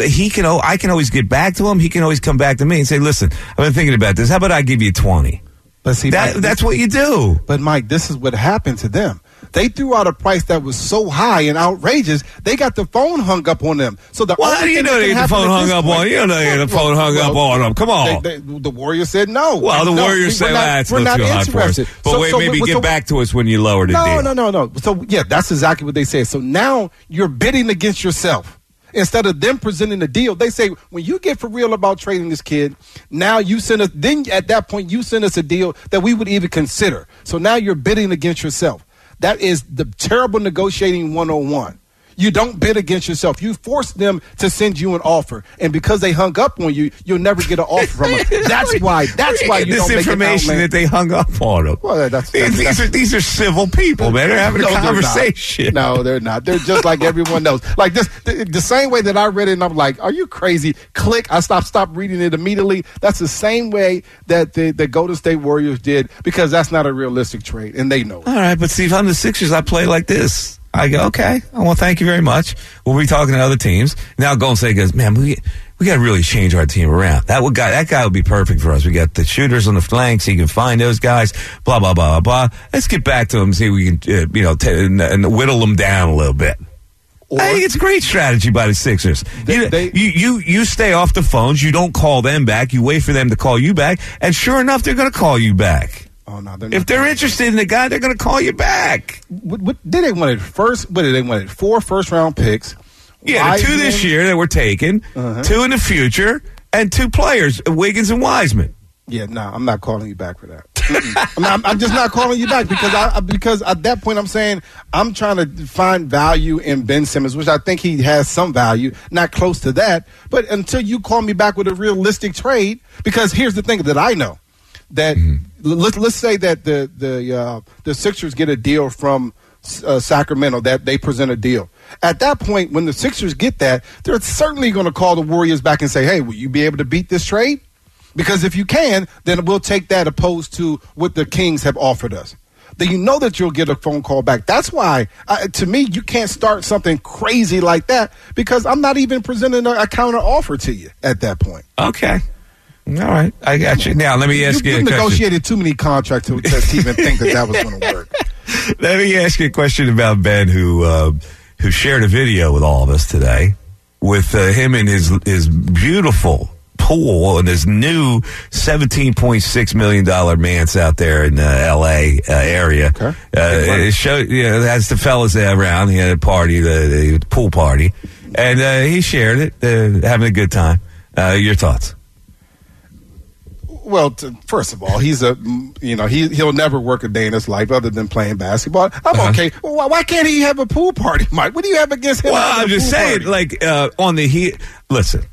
can always get back to him. He can always come back to me and say, "Listen, I've been thinking about this. How about I give you 20?" But see, that's what you do. But Mike, this is what happened to them. They threw out a price that was so high and outrageous, they got the phone hung up on them. So how do you know they get the phone hung up on? You don't know they get the phone hung up on them. Come on. The Warriors said no. Well, the Warriors say that's a little too high for us. But maybe get back to us when you lower the deal. No. So, yeah, that's exactly what they said. So now you're bidding against yourself. Instead of them presenting the deal, they say, when you get for real about trading this kid, now you send us, then at that point, you send us a deal that we would even consider. So now you're bidding against yourself. That is the terrible negotiating 101. You don't bid against yourself. You force them to send you an offer, and because they hung up on you, you'll never get an offer from them. That's why you don't make information that they hung up on them. Well, these are civil people, man. They're having a conversation. No, they're not. They're just like everyone else. Like this, the same way that I read it, and I'm like, "Are you crazy?" Click. I stopped reading it immediately. That's the same way that the Golden State Warriors did, because that's not a realistic trade, and they know it. All right, but see, if I'm the Sixers, I play like this. I go, okay, well, thank you very much. We'll be talking to other teams. Now Golden State goes, man, we got to really change our team around. That guy would be perfect for us. We got the shooters on the flanks. He can find those guys, blah, blah, blah, blah. Let's get back to him and see if we can, and whittle them down a little bit. I think it's a great strategy by the Sixers. You stay off the phones. You don't call them back. You wait for them to call you back. And sure enough, they're going to call you back. Oh, no, if they're interested in the guy, they're going to call you back. What did they want it first? What did they want it? 4 first-round picks. Yeah, 2 this year that were taken, 2 in the future, and 2 players, Wiggins and Wiseman. Yeah, no, I'm not calling you back for that. I'm just not calling you back because at that point I'm saying I'm trying to find value in Ben Simmons, which I think he has some value, not close to that. But until you call me back with a realistic trade, because here's the thing that I know. That let's say that the Sixers get a deal from Sacramento, that they present a deal. At that point, when the Sixers get that, they're certainly going to call the Warriors back and say, "Hey, will you be able to beat this trade? Because if you can, then we'll take that opposed to what the Kings have offered us." Then you know that you'll get a phone call back. That's why, to me, you can't start something crazy like that, because I'm not even presenting a counter offer to you at that point. Okay. All right, I got you. Now, let me ask you a question. You negotiated too many contracts to even think that was going to work. Let me ask you a question about Ben, who shared a video with all of us today with him and his beautiful pool and his new $17.6 million manse out there in the L.A. area. Okay. It showed, as the fellas around, he had a party, the pool party, and he shared it, having a good time. Your thoughts? Well, first of all, he'll never work a day in his life other than playing basketball. I'm okay. Well, why can't he have a pool party, Mike? What do you have against him? Well, I'm just saying, on the heat. Listen,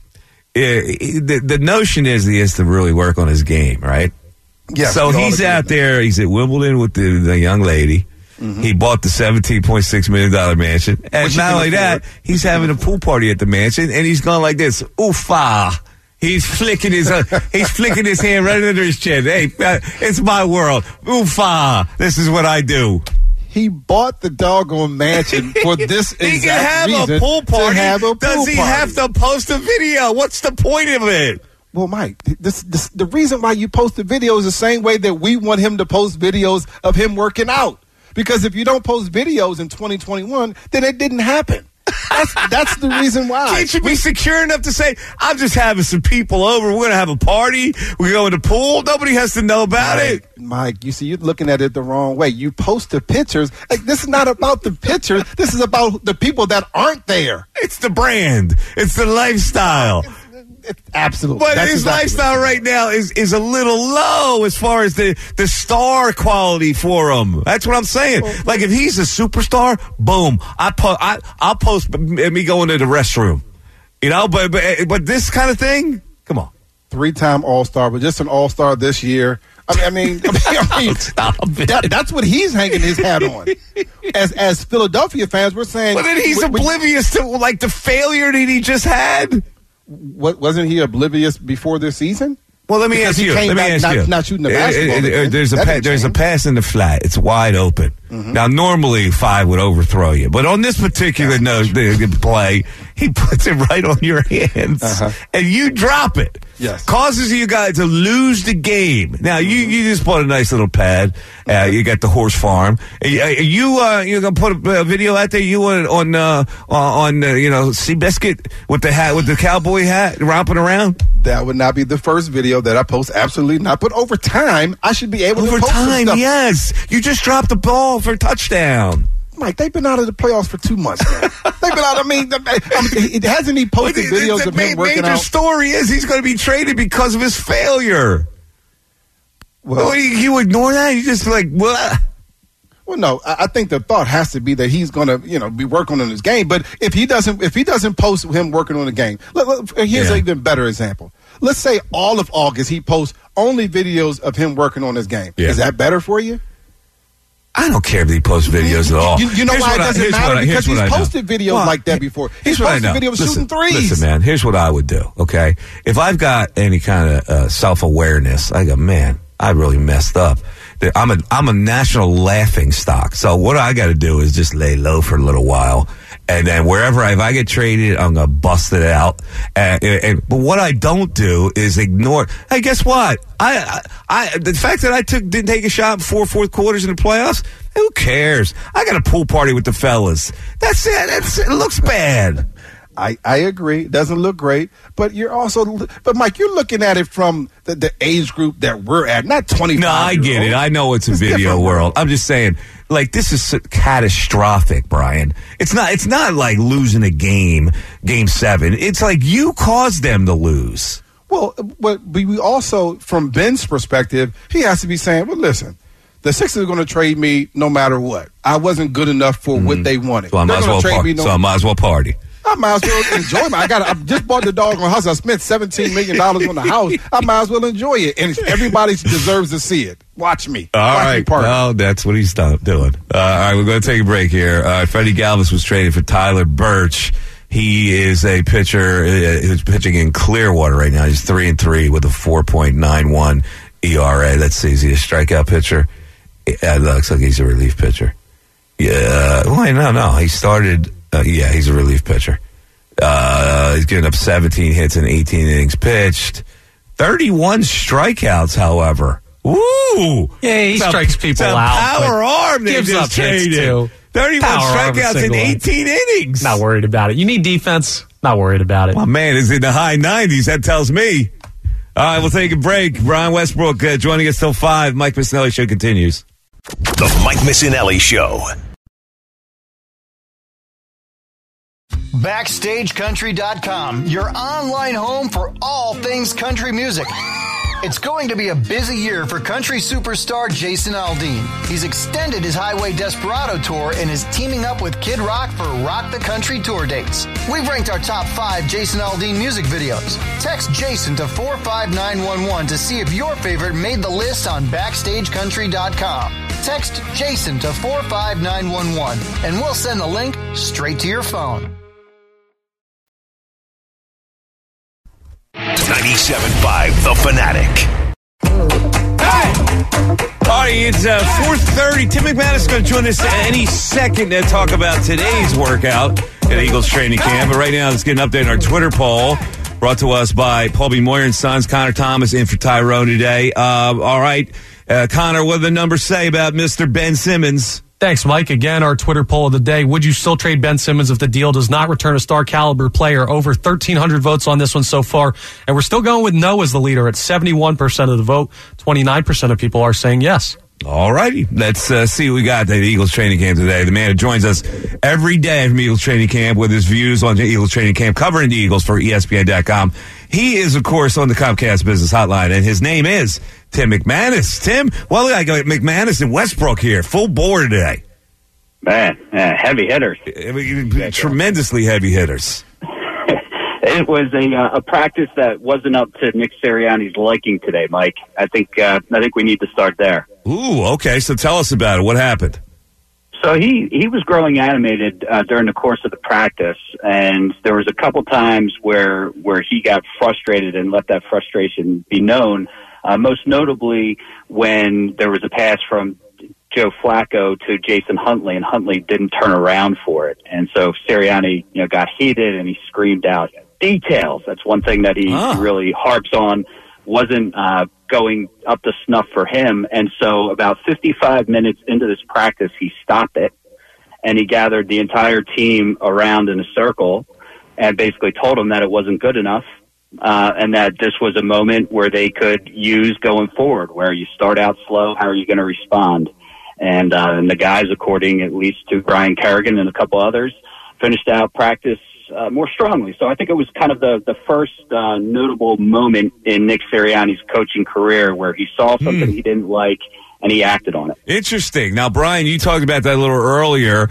the notion is he has to really work on his game, right? Yeah. So he's out there. He's at Wimbledon with the young lady. Mm-hmm. He bought the $17.6 million mansion, and not only that, he's having a pool party at the mansion, and he's going like this, oofa. He's flicking his hand right under his chin. Hey, it's my world. Oofa. This is what I do. He bought the doggone mansion for this exact reason. He can have a pool party. Does he have to post a video? What's the point of it? Well, Mike, the reason why you post the video is the same way that we want him to post videos of him working out. Because if you don't post videos in 2021, then it didn't happen. That's the reason why. Can't you be secure enough to say, I'm just having some people over. We're going to have a party. We're going to the pool. Nobody has to know about it. Mike, you see, you're looking at it the wrong way. You post the pictures. Like, this is not about the pictures. This is about the people that aren't there. It's the brand. It's the lifestyle. Absolutely. But his lifestyle right now is a little low as far as the star quality for him. That's what I'm saying. Like, if he's a superstar, boom, I'll post me going to the restroom. But this kind of thing, come on. 3-time All-Star, but just an All-Star this year. I mean, Stop it. That's what he's hanging his hat on. As Philadelphia fans, we're saying. But then he's oblivious to the failure that he just had. Wasn't he oblivious before this season? Well, let me Because ask he you. came Let me back ask you. not shooting the basketball again. There's a pass in the flat. It's wide open. Mm-hmm. Now, normally 5 would overthrow you, but on this particular play, he puts it right on your hands, and you drop it. Yes. Causes you guys to lose the game. Now, you just bought a nice little pad. You got the horse farm. You gonna put a video out there? You on Seabiscuit with the hat, with the cowboy hat, romping around? That would not be the first video that I post. Absolutely not. But over time, I should be able to post some time, stuff. yes. You just dropped the ball for a touchdown. Mike, they've been out of the playoffs for 2 months now. They've been out. I mean, hasn't he posted videos of him working out? The major story is he's going to be traded because of his failure. Well, you ignore that? You just like, what? Well, no, I think the thought has to be that he's going to, be working on his game. But if he doesn't post him working on the game, here's an even better example. Let's say all of August he posts only videos of him working on his game. Yeah. Is that better for you? I don't care if he posts videos at all. You know why it doesn't matter? Because he's posted videos like that before. He's posted videos shooting threes. Listen, man, here's what I would do, okay? If I've got any kind of self-awareness, I go, man, I really messed up. I'm a national laughing stock. So what I got to do is just lay low for a little while, and then if I get traded, I'm gonna bust it out. But what I don't do is ignore. Hey, guess what? The fact that I didn't take a shot in 4 fourth quarters in the playoffs. Who cares? I got a pool party with the fellas. That's it. It looks bad. I agree. It doesn't look great, but Mike, you're looking at it from the age group that we're at, not 25. No, I get it. I know it's a video world. I'm just saying, like, this is catastrophic, Brian. It's not like losing a game 7. It's like you caused them to lose. Well, but we also, from Ben's perspective, he has to be saying, well, listen, the Sixers are going to trade me no matter what. I wasn't good enough for what they wanted. So I might as well party. I might as well enjoy it. I just bought the doggone house. I spent $17 million on the house. I might as well enjoy it. And everybody deserves to see it. Watch me. All right. Well, that's what he's doing. All right, we're going to take a break here. Freddie Galvis was traded for Tyler Birch. He is a pitcher who's pitching in Clearwater right now. He's 3-3 with a 4.91 ERA. Let's see. Is he a strikeout pitcher? It looks like he's a relief pitcher. Yeah. Well, no. He started... he's a relief pitcher. He's given up 17 hits in 18 innings pitched. 31 strikeouts, however. Woo! Yeah, he strikes people out. Power arm they gives just up hits, traded. too. 31 strikeouts in 18 innings. Not worried about it. You need defense. Not worried about it. My man is in the high 90s. That tells me. All right, we'll take a break. Brian Westbrook joining us till 5. Mike Missinelli Show continues. The Mike Missinelli Show. BackstageCountry.com, your online home for all things country music. It's going to be a busy year for country superstar Jason Aldean. He's extended his Highway Desperado tour and is teaming up with Kid Rock for Rock the Country tour dates. We've ranked our top 5 Jason Aldean music videos. Text Jason to 45911 to see if your favorite made the list on BackstageCountry.com. Text Jason to 45911 and we'll send the link straight to your phone. 97.5 The Fanatic. All right, it's 4:30. Tim McManus is going to join us any second to talk about today's workout at Eagles training camp. But right now, let's get an update on our Twitter poll brought to us by Paul B. Moyer and Sons. Connor Thomas in for Tyrone today. All right, Connor, what do the numbers say about Mr. Ben Simmons? Thanks, Mike. Again, our Twitter poll of the day. Would you still trade Ben Simmons if the deal does not return a star caliber player? Over 1,300 votes on this one so far. And we're still going with no as the leader at 71% of the vote. 29% of people are saying yes. All righty. Let's see what we got at the Eagles training camp today. The man who joins us every day from Eagles training camp with his views on the Eagles training camp, covering the Eagles for ESPN.com. He is, of course, on the Comcast Business Hotline, and his name is Tim McManus. Tim, well, I got McManus and Westbrook here, full board today. Man, heavy hitters. Tremendously heavy hitters. It was a practice that wasn't up to Nick Sirianni's liking today, Mike. I think we need to start there. Ooh, okay. So tell us about it. What happened? So he was growing animated during the course of the practice, and there was a couple times where he got frustrated and let that frustration be known. Most notably when there was a pass from Joe Flacco to Jason Huntley, and Huntley didn't turn around for it, and so Sirianni got heated and he screamed out details. That's one thing that he really harps on. Wasn't going up to snuff for him. And so about 55 minutes into this practice, he stopped it, and he gathered the entire team around in a circle and basically told them that it wasn't good enough, and that this was a moment where they could use going forward, where you start out slow, how are you going to respond? And the guys, according at least to Brian Kerrigan and a couple others, finished out practice more strongly. So I think it was kind of the first notable moment in Nick Sirianni's coaching career where he saw something he didn't like and he acted on it. Interesting. Now, Brian, you talked about that a little earlier.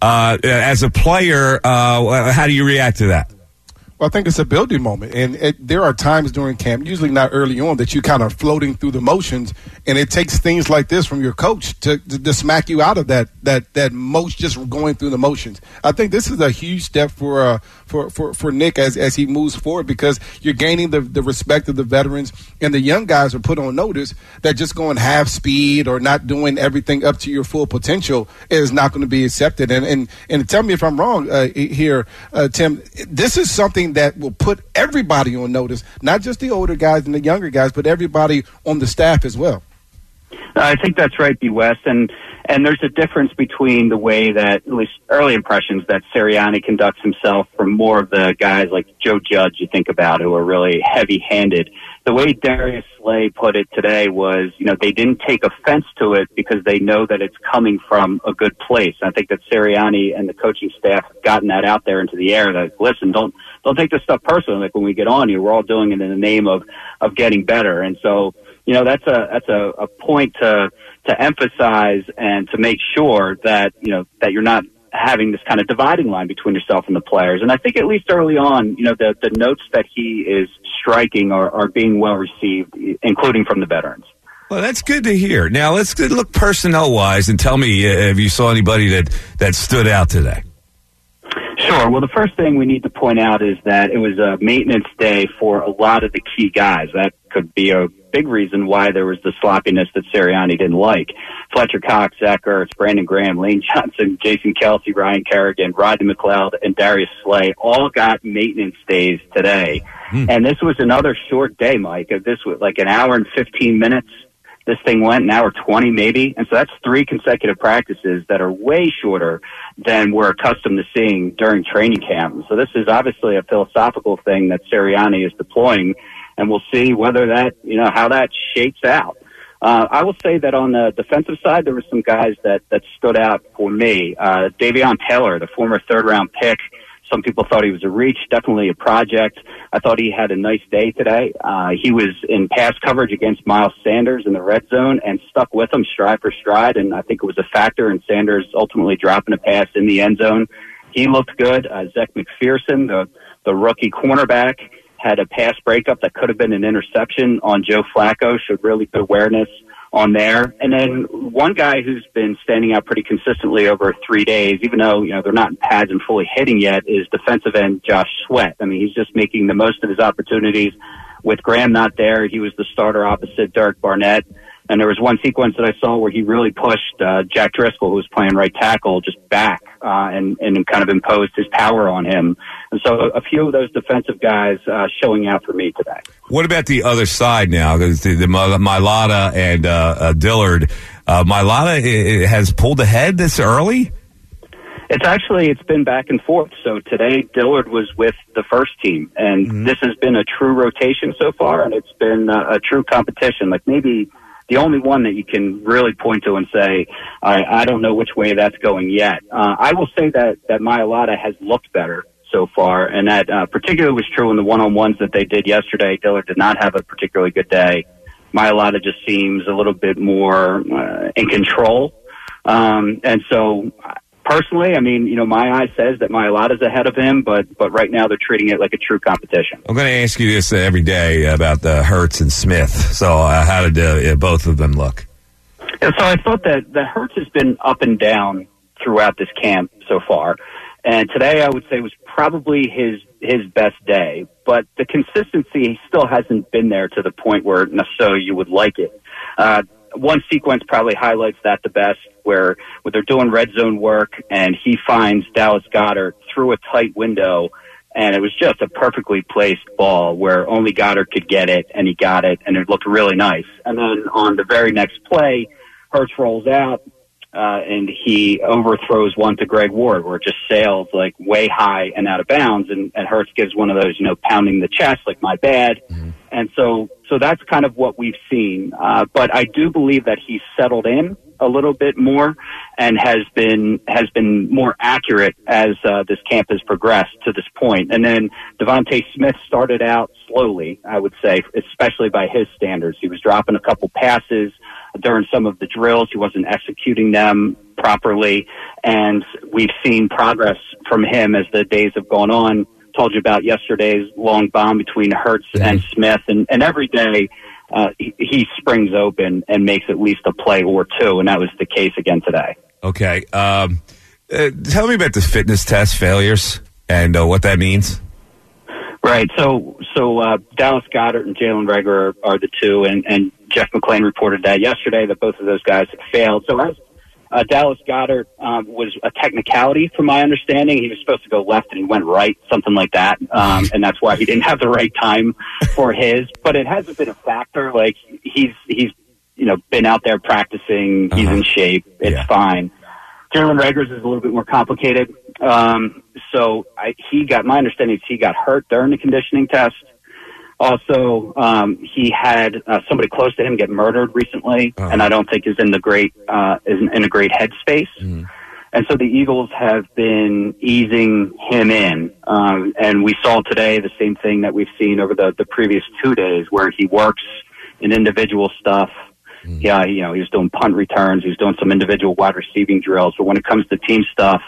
As a player, how do you react to that? Well, I think it's a building moment, and there are times during camp, usually not early on, that you kind of floating through the motions, and it takes things like this from your coach to smack you out of that just going through the motions. I think this is a huge step for Nick as he moves forward, because you're gaining the respect of the veterans, and the young guys are put on notice that just going half speed or not doing everything up to your full potential is not going to be accepted. And tell me if I'm wrong here, Tim. This is something that will put everybody on notice, not just the older guys and the younger guys, but everybody on the staff as well. I think that's right, B. West, and there's a difference between the way that, at least early impressions, that Sirianni conducts himself from more of the guys like Joe Judge you think about, who are really heavy-handed. The way Darius Slay put it today was, they didn't take offense to it because they know that it's coming from a good place. I think that Sirianni and the coaching staff have gotten that out there into the air, that, listen, don't take this stuff personally. Like, when we get on you, we're all doing it in the name of getting better. And so, that's a point to emphasize and to make sure that, that you're not having this kind of dividing line between yourself and the players. And I think at least early on, the notes that he is striking are being well received, including from the veterans. Well, that's good to hear. Now, let's look personnel-wise and tell me if you saw anybody that stood out today. Sure. Well, the first thing we need to point out is that it was a maintenance day for a lot of the key guys. That could be a big reason why there was the sloppiness that Sirianni didn't like. Fletcher Cox, Zach Ertz, Brandon Graham, Lane Johnson, Jason Kelsey, Ryan Kerrigan, Rodney McLeod, and Darius Slay all got maintenance days today. And this was another short day, Mike. This was like an hour and 15 minutes. This thing went an hour 20 maybe. And so that's 3 consecutive practices that are way shorter than we're accustomed to seeing during training camp. So this is obviously a philosophical thing that Sirianni is deploying, and we'll see whether that, how that shakes out. I will say that on the defensive side, there were some guys that stood out for me. Davion Taylor, the former third-round pick. Some people thought he was a reach, definitely a project. I thought he had a nice day today. He was in pass coverage against Miles Sanders in the red zone and stuck with him stride for stride, and I think it was a factor in Sanders ultimately dropping a pass in the end zone. He looked good. Zach McPherson, the rookie cornerback, had a pass breakup that could have been an interception on Joe Flacco, showed really good awareness on there. And then one guy who's been standing out pretty consistently over 3 days, even though, they're not in pads and fully hitting yet, is defensive end Josh Sweat. I mean, he's just making the most of his opportunities. With Graham not there, he was the starter opposite Derek Barnett. And there was one sequence that I saw where he really pushed Jack Driscoll, who was playing right tackle, just back and kind of imposed his power on him. And so a few of those defensive guys showing out for me today. What about the other side now? The Mailata and Dillard. Mailata has pulled ahead this early? It's been back and forth. So today Dillard was with the first team, and this has been a true rotation so far, and it's been a true competition. Like maybe the only one that you can really point to and say, I don't know which way that's going yet. I will say that Mailata has looked better so far, and that particularly was true in the one-on-ones that they did yesterday. Dillard did not have a particularly good day. Mailata just seems a little bit more in control. And so personally, I mean, my eye says that Mailata's ahead of him, but right now they're treating it like a true competition. I'm going to ask you this every day about the Hurts and Smith. So how did both of them look? And so I thought that Hurts has been up and down throughout this camp so far. And today I would say was probably his best day, but the consistency still hasn't been there to the point where necessarily you would like it. One sequence probably highlights that the best, where they're doing red zone work and he finds Dallas Goedert through a tight window, and it was just a perfectly placed ball where only Goddard could get it, and he got it, and it looked really nice. And then on the very next play, Hurts rolls out, and he overthrows one to Greg Ward, where it just sails like way high and out of bounds, and Hurts gives one of those, pounding the chest, like, my bad. Mm-hmm. And so that's kind of what we've seen. But I do believe that he's settled in a little bit more and has been more accurate as this camp has progressed to this point. And then Devontae Smith started out slowly, I would say, especially by his standards. He was dropping a couple passes during some of the drills. He wasn't executing them properly, and we've seen progress from him as the days have gone on. Told you about yesterday's long bomb between Hurts and Smith, and every day he springs open and makes at least a play or two, and that was the case again today. Okay. Tell me about the fitness test failures and what that means. Right. So Dallas Goedert and Jalen Reagor are the two, and Jeff McClain reported that yesterday that both of those guys had failed. So as Dallas Goedert was a technicality, from my understanding. He was supposed to go left and he went right, something like that, and that's why he didn't have the right time for his. But it hasn't been a factor. Like he's been out there practicing. He's in shape. It's fine. Jalen Reagor's is a little bit more complicated. My understanding is he got hurt during the conditioning test. Also, he had somebody close to him get murdered recently, and I don't think is in a great headspace. Mm. And so the Eagles have been easing him in, and we saw today the same thing that we've seen over the previous 2 days, where he works in individual stuff. Mm. Yeah, he was doing punt returns, he was doing some individual wide receiving drills, but when it comes to team stuff,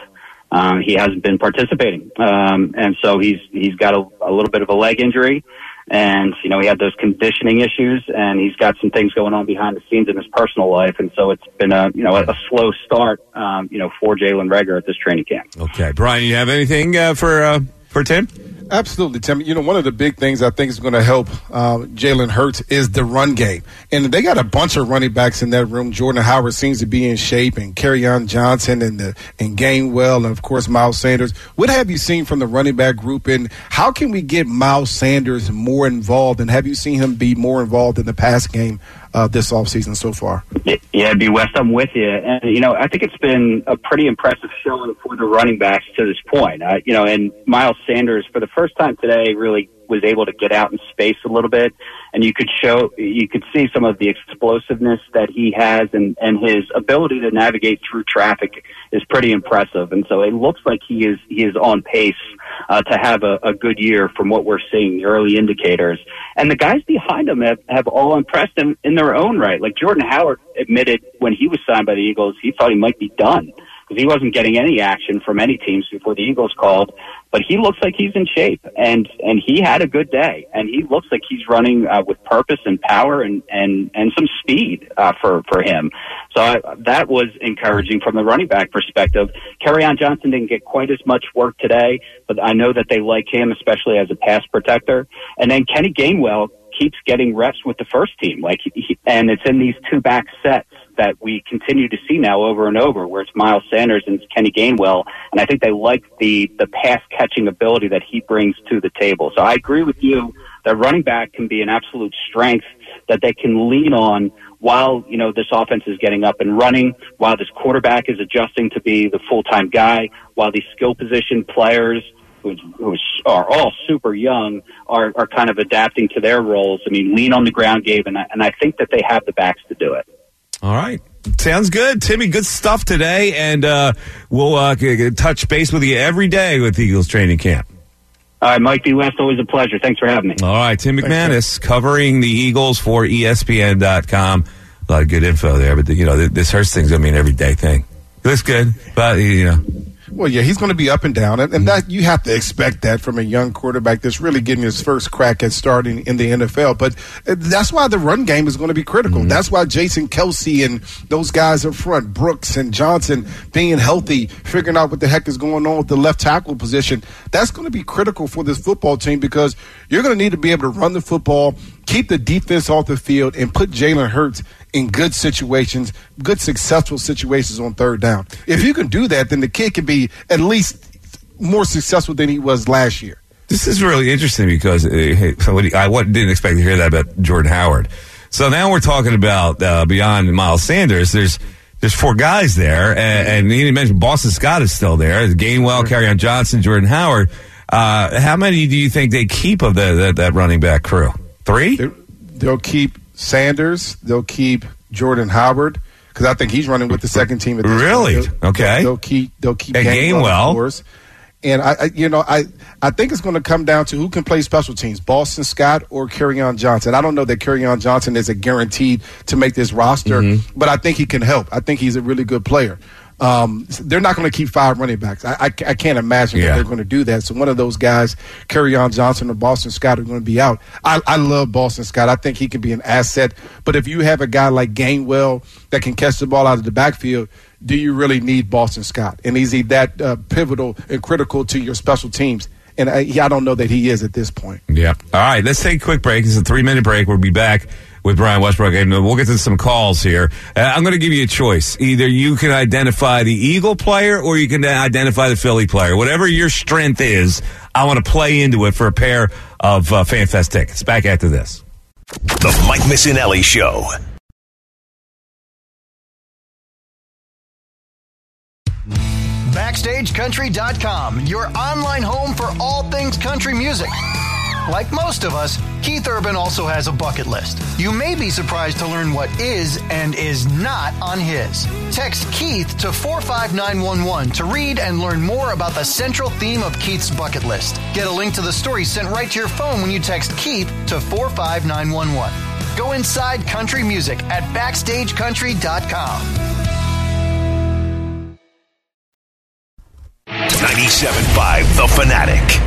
he hasn't been participating, and so he's got a little bit of a leg injury. And, he had those conditioning issues, and he's got some things going on behind the scenes in his personal life. And so it's been a slow start, for Jalen Reagor at this training camp. Okay. Brian, you have anything for Tim? Absolutely, Tim. One of the big things I think is going to help Jalen Hurts is the run game. And they got a bunch of running backs in that room. Jordan Howard seems to be in shape, and Kerryon Johnson and Gainwell, and, of course, Miles Sanders. What have you seen from the running back group, and how can we get Miles Sanders more involved? And have you seen him be more involved in the pass game this offseason so far? Yeah, B. West, I'm with you. And, I think it's been a pretty impressive showing for the running backs to this point. And Miles Sanders, for the first time today, really was able to get out in space a little bit, and you could see some of the explosiveness that he has, and his ability to navigate through traffic is pretty impressive. And so it looks like he is on pace to have a good year from what we're seeing, the early indicators. And the guys behind him have all impressed him in their own right. Like Jordan Howard admitted when he was signed by the Eagles, he thought he might be done because he wasn't getting any action from any teams before the Eagles called. But he looks like he's in shape, and he had a good day, and he looks like he's running with purpose and power and some speed for him. So that was encouraging from the running back perspective. Kerryon Johnson didn't get quite as much work today, but I know that they like him, especially as a pass protector. And then Kenny Gainwell keeps getting reps with the first team, and it's in these two back sets that we continue to see now over and over, where it's Miles Sanders and it's Kenny Gainwell, and I think they like the pass catching ability that he brings to the table. So I agree with you that running back can be an absolute strength that they can lean on while this offense is getting up and running, while this quarterback is adjusting to be the full-time guy, while these skill position players who are all super young are kind of adapting to their roles. I mean, lean on the ground game, and I think that they have the backs to do it. All right. Sounds good. Timmy, good stuff today, and we'll touch base with you every day with the Eagles training camp. All right, Mike B. West, always a pleasure. Thanks for having me. All right, Tim McManus covering the Eagles for ESPN.com. A lot of good info there, but this Hurts thing's going to be an everyday thing. It looks good, but, Well, yeah, he's going to be up and down, and that you have to expect that from a young quarterback that's really getting his first crack at starting in the NFL. But that's why the run game is going to be critical. Mm-hmm. That's why Jason Kelsey and those guys up front, Brooks and Johnson, being healthy, figuring out what the heck is going on with the left tackle position, that's going to be critical for this football team because you're going to need to be able to run the football, keep the defense off the field, and put Jalen Hurts in good situations, good successful situations on third down. If you can do that, then the kid can be at least more successful than he was last year. This is really interesting because I didn't expect to hear that about Jordan Howard. So now we're talking about beyond Miles Sanders. There's 4 guys there, and you mentioned Boston Scott is still there. Gainwell, Kerryon Johnson, Jordan Howard. How many do you think they keep of that running back crew? 3? They'll keep Sanders. They'll keep Jordan Howard because I think he's running with the second team at this point. Okay. They'll keep Gainwell, of course. And I think it's going to come down to who can play special teams, Boston Scott or Kerryon Johnson. I don't know that Kerryon Johnson is a guaranteed to make this roster, but I think he can help. I think he's a really good player. They're not going to keep 5 running backs. I can't imagine that they're going to do that. So one of those guys, Kerryon Johnson or Boston Scott, are going to be out. I love Boston Scott. I think he can be an asset. But if you have a guy like Gainwell that can catch the ball out of the backfield, do you really need Boston Scott? And is he that pivotal and critical to your special teams? And I don't know that he is at this point. Yeah. All right, let's take a quick break. It's a 3-minute break. We'll be back with Brian Westbrook, and we'll get to some calls here. I'm going to give you a choice. Either you can identify the Eagle player or you can identify the Philly player. Whatever your strength is, I want to play into it for a pair of FanFest tickets. Back after this. The Mike Missinelli Show. BackstageCountry.com, your online home for all things country music. Like most of us, Keith Urban also has a bucket list. You may be surprised to learn what is and is not on his. Text Keith to 45911 to read and learn more about the central theme of Keith's bucket list. Get a link to the story sent right to your phone when you text Keith to 45911. Go inside country music at BackstageCountry.com. 97.5 The Fanatic.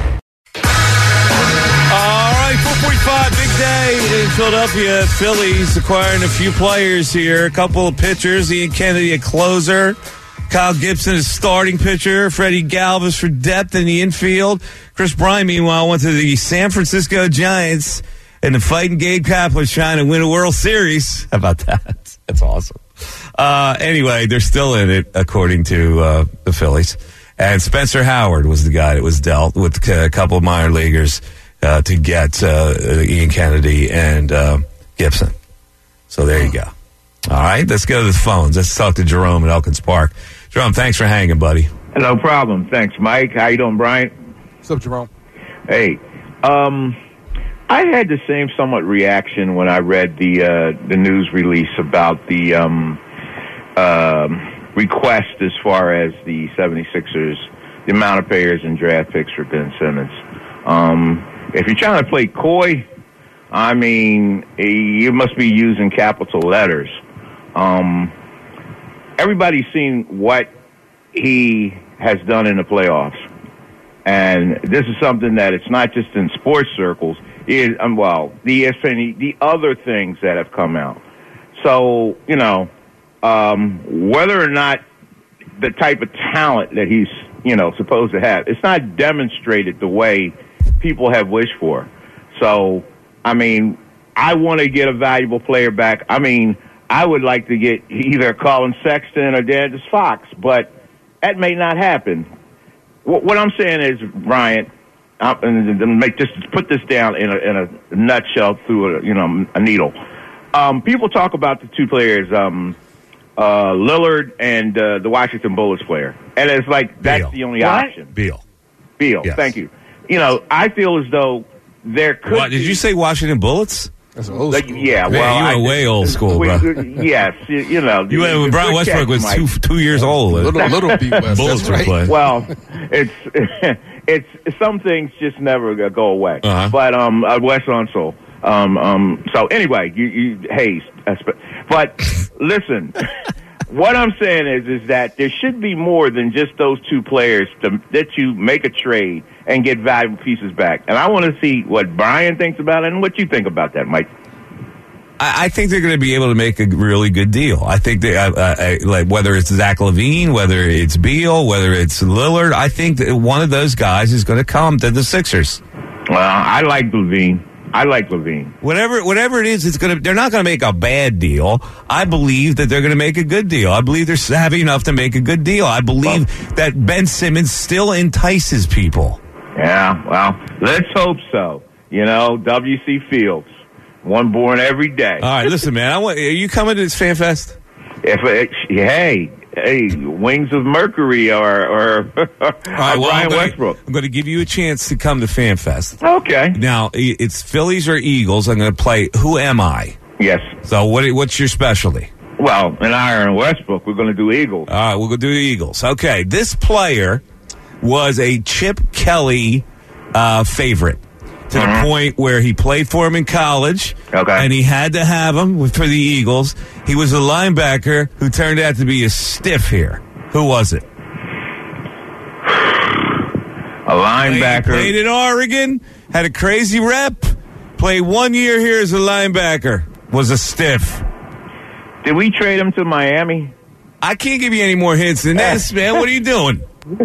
All right, 4:45, big day in Philadelphia. Phillies acquiring a few players here. A couple of pitchers. Ian Kennedy, a closer. Kyle Gibson, a starting pitcher. Freddie Galvis for depth in the infield. Chris Bryant, meanwhile, went to the San Francisco Giants. And the fighting Gabe Kapler trying to win a World Series. How about that? That's awesome. Anyway, they're still in it, according to the Phillies. And Spencer Howard was the guy that was dealt with a couple of minor leaguers to get Ian Kennedy and Gibson. So there you go. All right, let's go to the phones. Let's talk to Jerome at Elkins Park. Jerome, thanks for hanging, buddy. No problem. Thanks, Mike. How you doing, Brian? What's up, Jerome? Hey, I had the same somewhat reaction when I read the news release about the request as far as the 76ers, the amount of payers and draft picks for Ben Simmons. If you're trying to play coy, I mean, you must be using capital letters. Everybody's seen what he has done in the playoffs. And this is something that it's not just in sports circles. The ESPN, the other things that have come out. So, whether or not the type of talent that he's, supposed to have, it's not demonstrated the way people have wished for. So, I mean, I want to get a valuable player back. I mean, I would like to get either Colin Sexton or Darius Fox, but that may not happen. What I'm saying is, Brian, just put this down in a nutshell through a needle. People talk about the two players, Lillard and the Washington Bullets player, and it's like that's Beal. The only option. Beal. Yes. Thank you. I feel as though there could. What, did you say Washington Bullets? That's old school. Yeah, well, you were way old school, bro. Yes, You went when Brian Westbrook was 2 years old. Little B West. Bullets were playing. Well, it's some things just never go away. Uh-huh. But West on Soul. So anyway, but listen, What I'm saying is that there should be more than just those two players that you make a trade and get valuable pieces back. And I want to see what Brian thinks about it and what you think about that, Mike. I think they're going to be able to make a really good deal. I think they, like whether it's Zach LaVine, whether it's Beal, whether it's Lillard, I think that one of those guys is going to come to the Sixers. Well, I like LaVine. Whatever it is, they're not going to make a bad deal. I believe that they're going to make a good deal. I believe they're savvy enough to make a good deal. I believe that Ben Simmons still entices people. Yeah, well, let's hope so. W.C. Fields. One born every day. All right, listen, man. Are you coming to this Fan Fest? Hey, Wings of Mercury or Brian Westbrook. I'm going to give you a chance to come to Fan Fest. Okay. Now, it's Phillies or Eagles. I'm going to play Who Am I? Yes. So what's your specialty? Well, in Iron Westbrook, we're going to do Eagles. All right, we'll go do the Eagles. Okay, this player was a Chip Kelly favorite. To the point where he played for him in college, and he had to have him for the Eagles. He was a linebacker who turned out to be a stiff here. Who was it? A linebacker. Played in Oregon, had a crazy rep, played 1 year here as a linebacker, was a stiff. Did we trade him to Miami? I can't give you any more hints than this, man. What are you doing?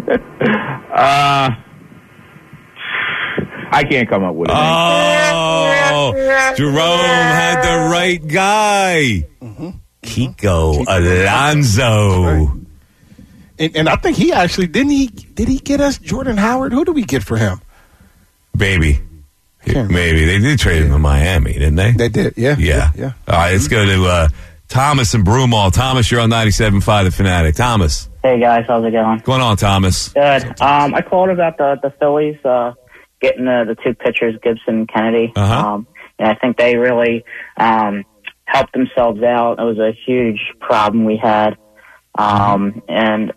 I can't come up with it. Oh, Jerome had the right guy. Kiko Alonso. And I think he actually did he get us Jordan Howard? Who did we get for him? Maybe they did trade him to Miami, didn't they? They did, yeah. All right, let's go to Thomas and Broomall. Thomas, you're on 97.5 The Fanatic. Thomas. Hey guys, how's it going? What's going on, Thomas? Good. I called about the Phillies getting the two pitchers, Gibson and Kennedy. And I think they really helped themselves out. It was a huge problem we had. And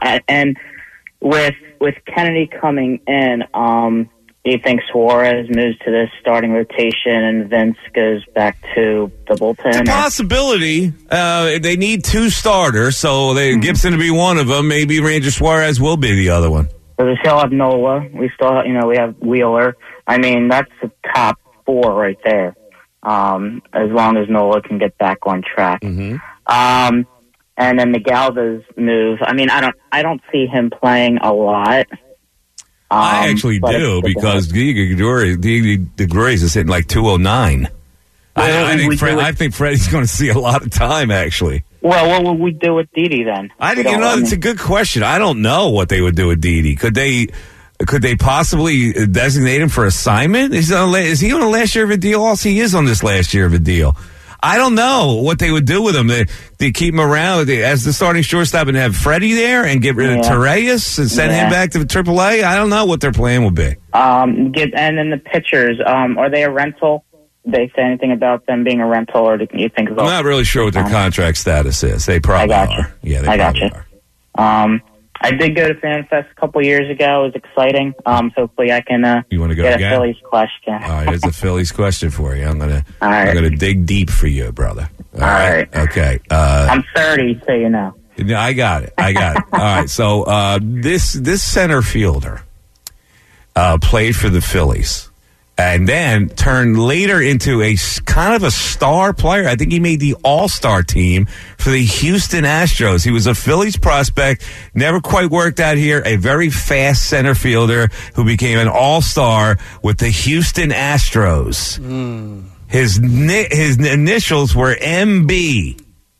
with Kennedy coming in, do you think Suarez moves to this starting rotation and Vince goes back to the bullpen? It's a possibility. They need two starters, so Gibson to be one of them. Maybe Ranger Suarez will be the other one. So we still have Nola. We still, we have Wheeler. I mean, that's the top four right there. As long as Nola can get back on track. And then the Galvez move. I mean, I don't see him playing a lot. I actually do because DeGraze is hitting like 209. I think Freddie's going to see a lot of time, actually. Well, what would we do with Didi then? It's a good question. I don't know what they would do with Didi. Could they possibly designate him for assignment? Is he on the last year of a deal? Also, he is on this last year of a deal. I don't know what they would do with him. They keep him around as the starting shortstop and have Freddie there and get rid of Torreyes and send him back to the AAA. I don't know what their plan would be. And then the pitchers, are they a rental? Did they say anything about them being a rental, or do you think? I'm not really sure what their contract status is. They probably are. Yeah, they probably are. I did go to Fan Fest a couple years ago. It was exciting. Hopefully, I can. You want to go get again? A Phillies question. All right, there's a Phillies question for you. I'm gonna dig deep for you, brother. All right. Okay. I'm 30, so you know. I got it. All right. So this center fielder played for the Phillies. And then turned later into a kind of a star player. I think he made the all-star team for the Houston Astros. He was a Phillies prospect, never quite worked out here. A very fast center fielder who became an all-star with the Houston Astros. His initials were MB.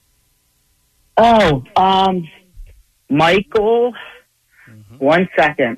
Oh, Michael. 1 second.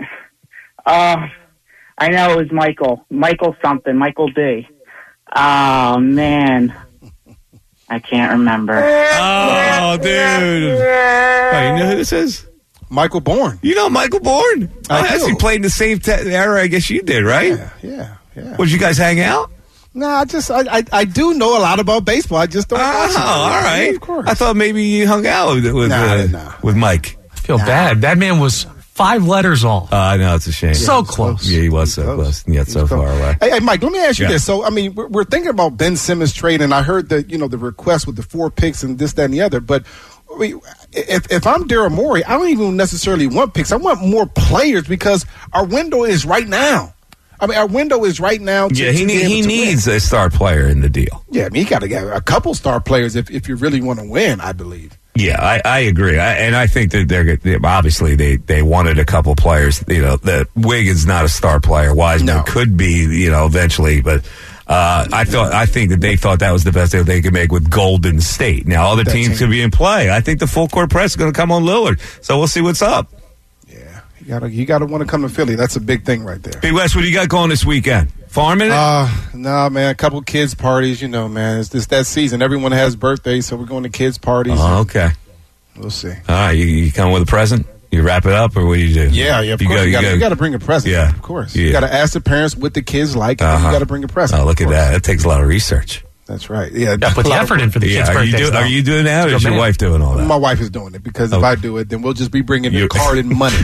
I know it was Michael something, Michael B. Oh, man. I can't remember. Oh, dude. Oh, you know who this is? Michael Bourne. You know Michael Bourne? He played in the same era I guess you did, right? Yeah. Did you guys hang out? No, I do know a lot about baseball. I just don't watch it. All right. Yeah, of course. I thought maybe you hung out with Mike. I feel bad. That man was 5 letters all. I know, it's a shame. So close. Yeah, he was so close. Yet so far away. Hey, Mike, let me ask you this. So, I mean, we're thinking about Ben Simmons trade, and I heard that, the request with the 4 picks and this, that, and the other, but I mean, if I'm Daryl Morey, I don't even necessarily want picks. I want more players because our window is right now. I mean, our window is right now. He needs a star player in the deal. Yeah, I mean, you got to get a couple star players if you really want to win, I believe. Yeah, I agree. And I think that they're obviously they wanted a couple players. You know, that Wiggins not a star player. Wiseman could be, eventually, but I think that they thought that was the best deal they could make with Golden State. Now other teams could be in play. I think the full court press is going to come on Lillard. So we'll see what's up. Yeah, you got to want to come to Philly. That's a big thing right there. Hey Wes, what do you got going this weekend? Farming it? No, man. A couple kids parties. Man, it's just that season. Everyone has birthdays, so we're going to kids parties. Oh, okay. We'll see. All right, you come with a present? You wrap it up, or what do you do? Yeah, of course. You got to bring a present. Yeah, of course. Yeah. You got to ask the parents what the kids like, and you got to bring a present. Oh, look at that. That takes a lot of research. That's right. Yeah, put the effort in for the kids' birthdays. Are you doing that, or is your wife doing all that? My wife is doing it because if I do it, then we'll just be bringing the card and money.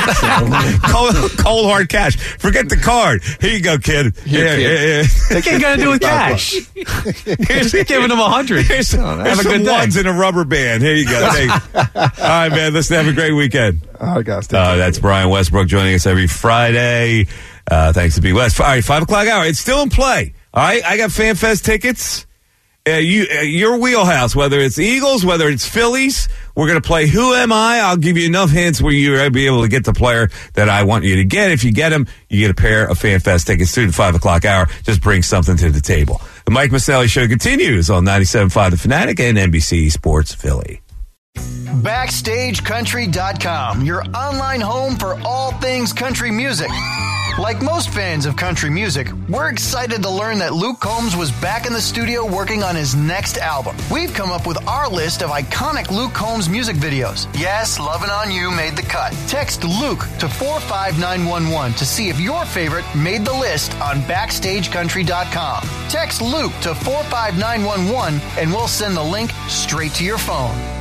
Cold hard cash. Forget the card. Here you go, kid. What you got to do with cash? Here's giving them 100. Here's have a good day. Ones in a rubber band. Here you go. All right, man. Listen, have a great weekend. All right, guys. That's Brian Westbrook joining us every Friday. Thanks to B West. All right, 5 o'clock hour. It's still in play. All right, I got FanFest tickets. Your wheelhouse, whether it's Eagles, whether it's Phillies, we're going to play Who Am I? I'll give you enough hints where you'll be able to get the player that I want you to get. If you get him, you get a pair of FanFest tickets through the 5 o'clock hour. Just bring something to the table. The Mike Missanelli Show continues on 97.5 The Fanatic and NBC Sports Philly. BackstageCountry.com, your online home for all things country music. Like most fans of country music, we're excited to learn that Luke Combs was back in the studio working on his next album. We've come up with our list of iconic Luke Combs music videos. Yes, Lovin' On You made the cut. Text Luke to 45911 to see if your favorite made the list on BackstageCountry.com. Text Luke to 45911 and we'll send the link straight to your phone.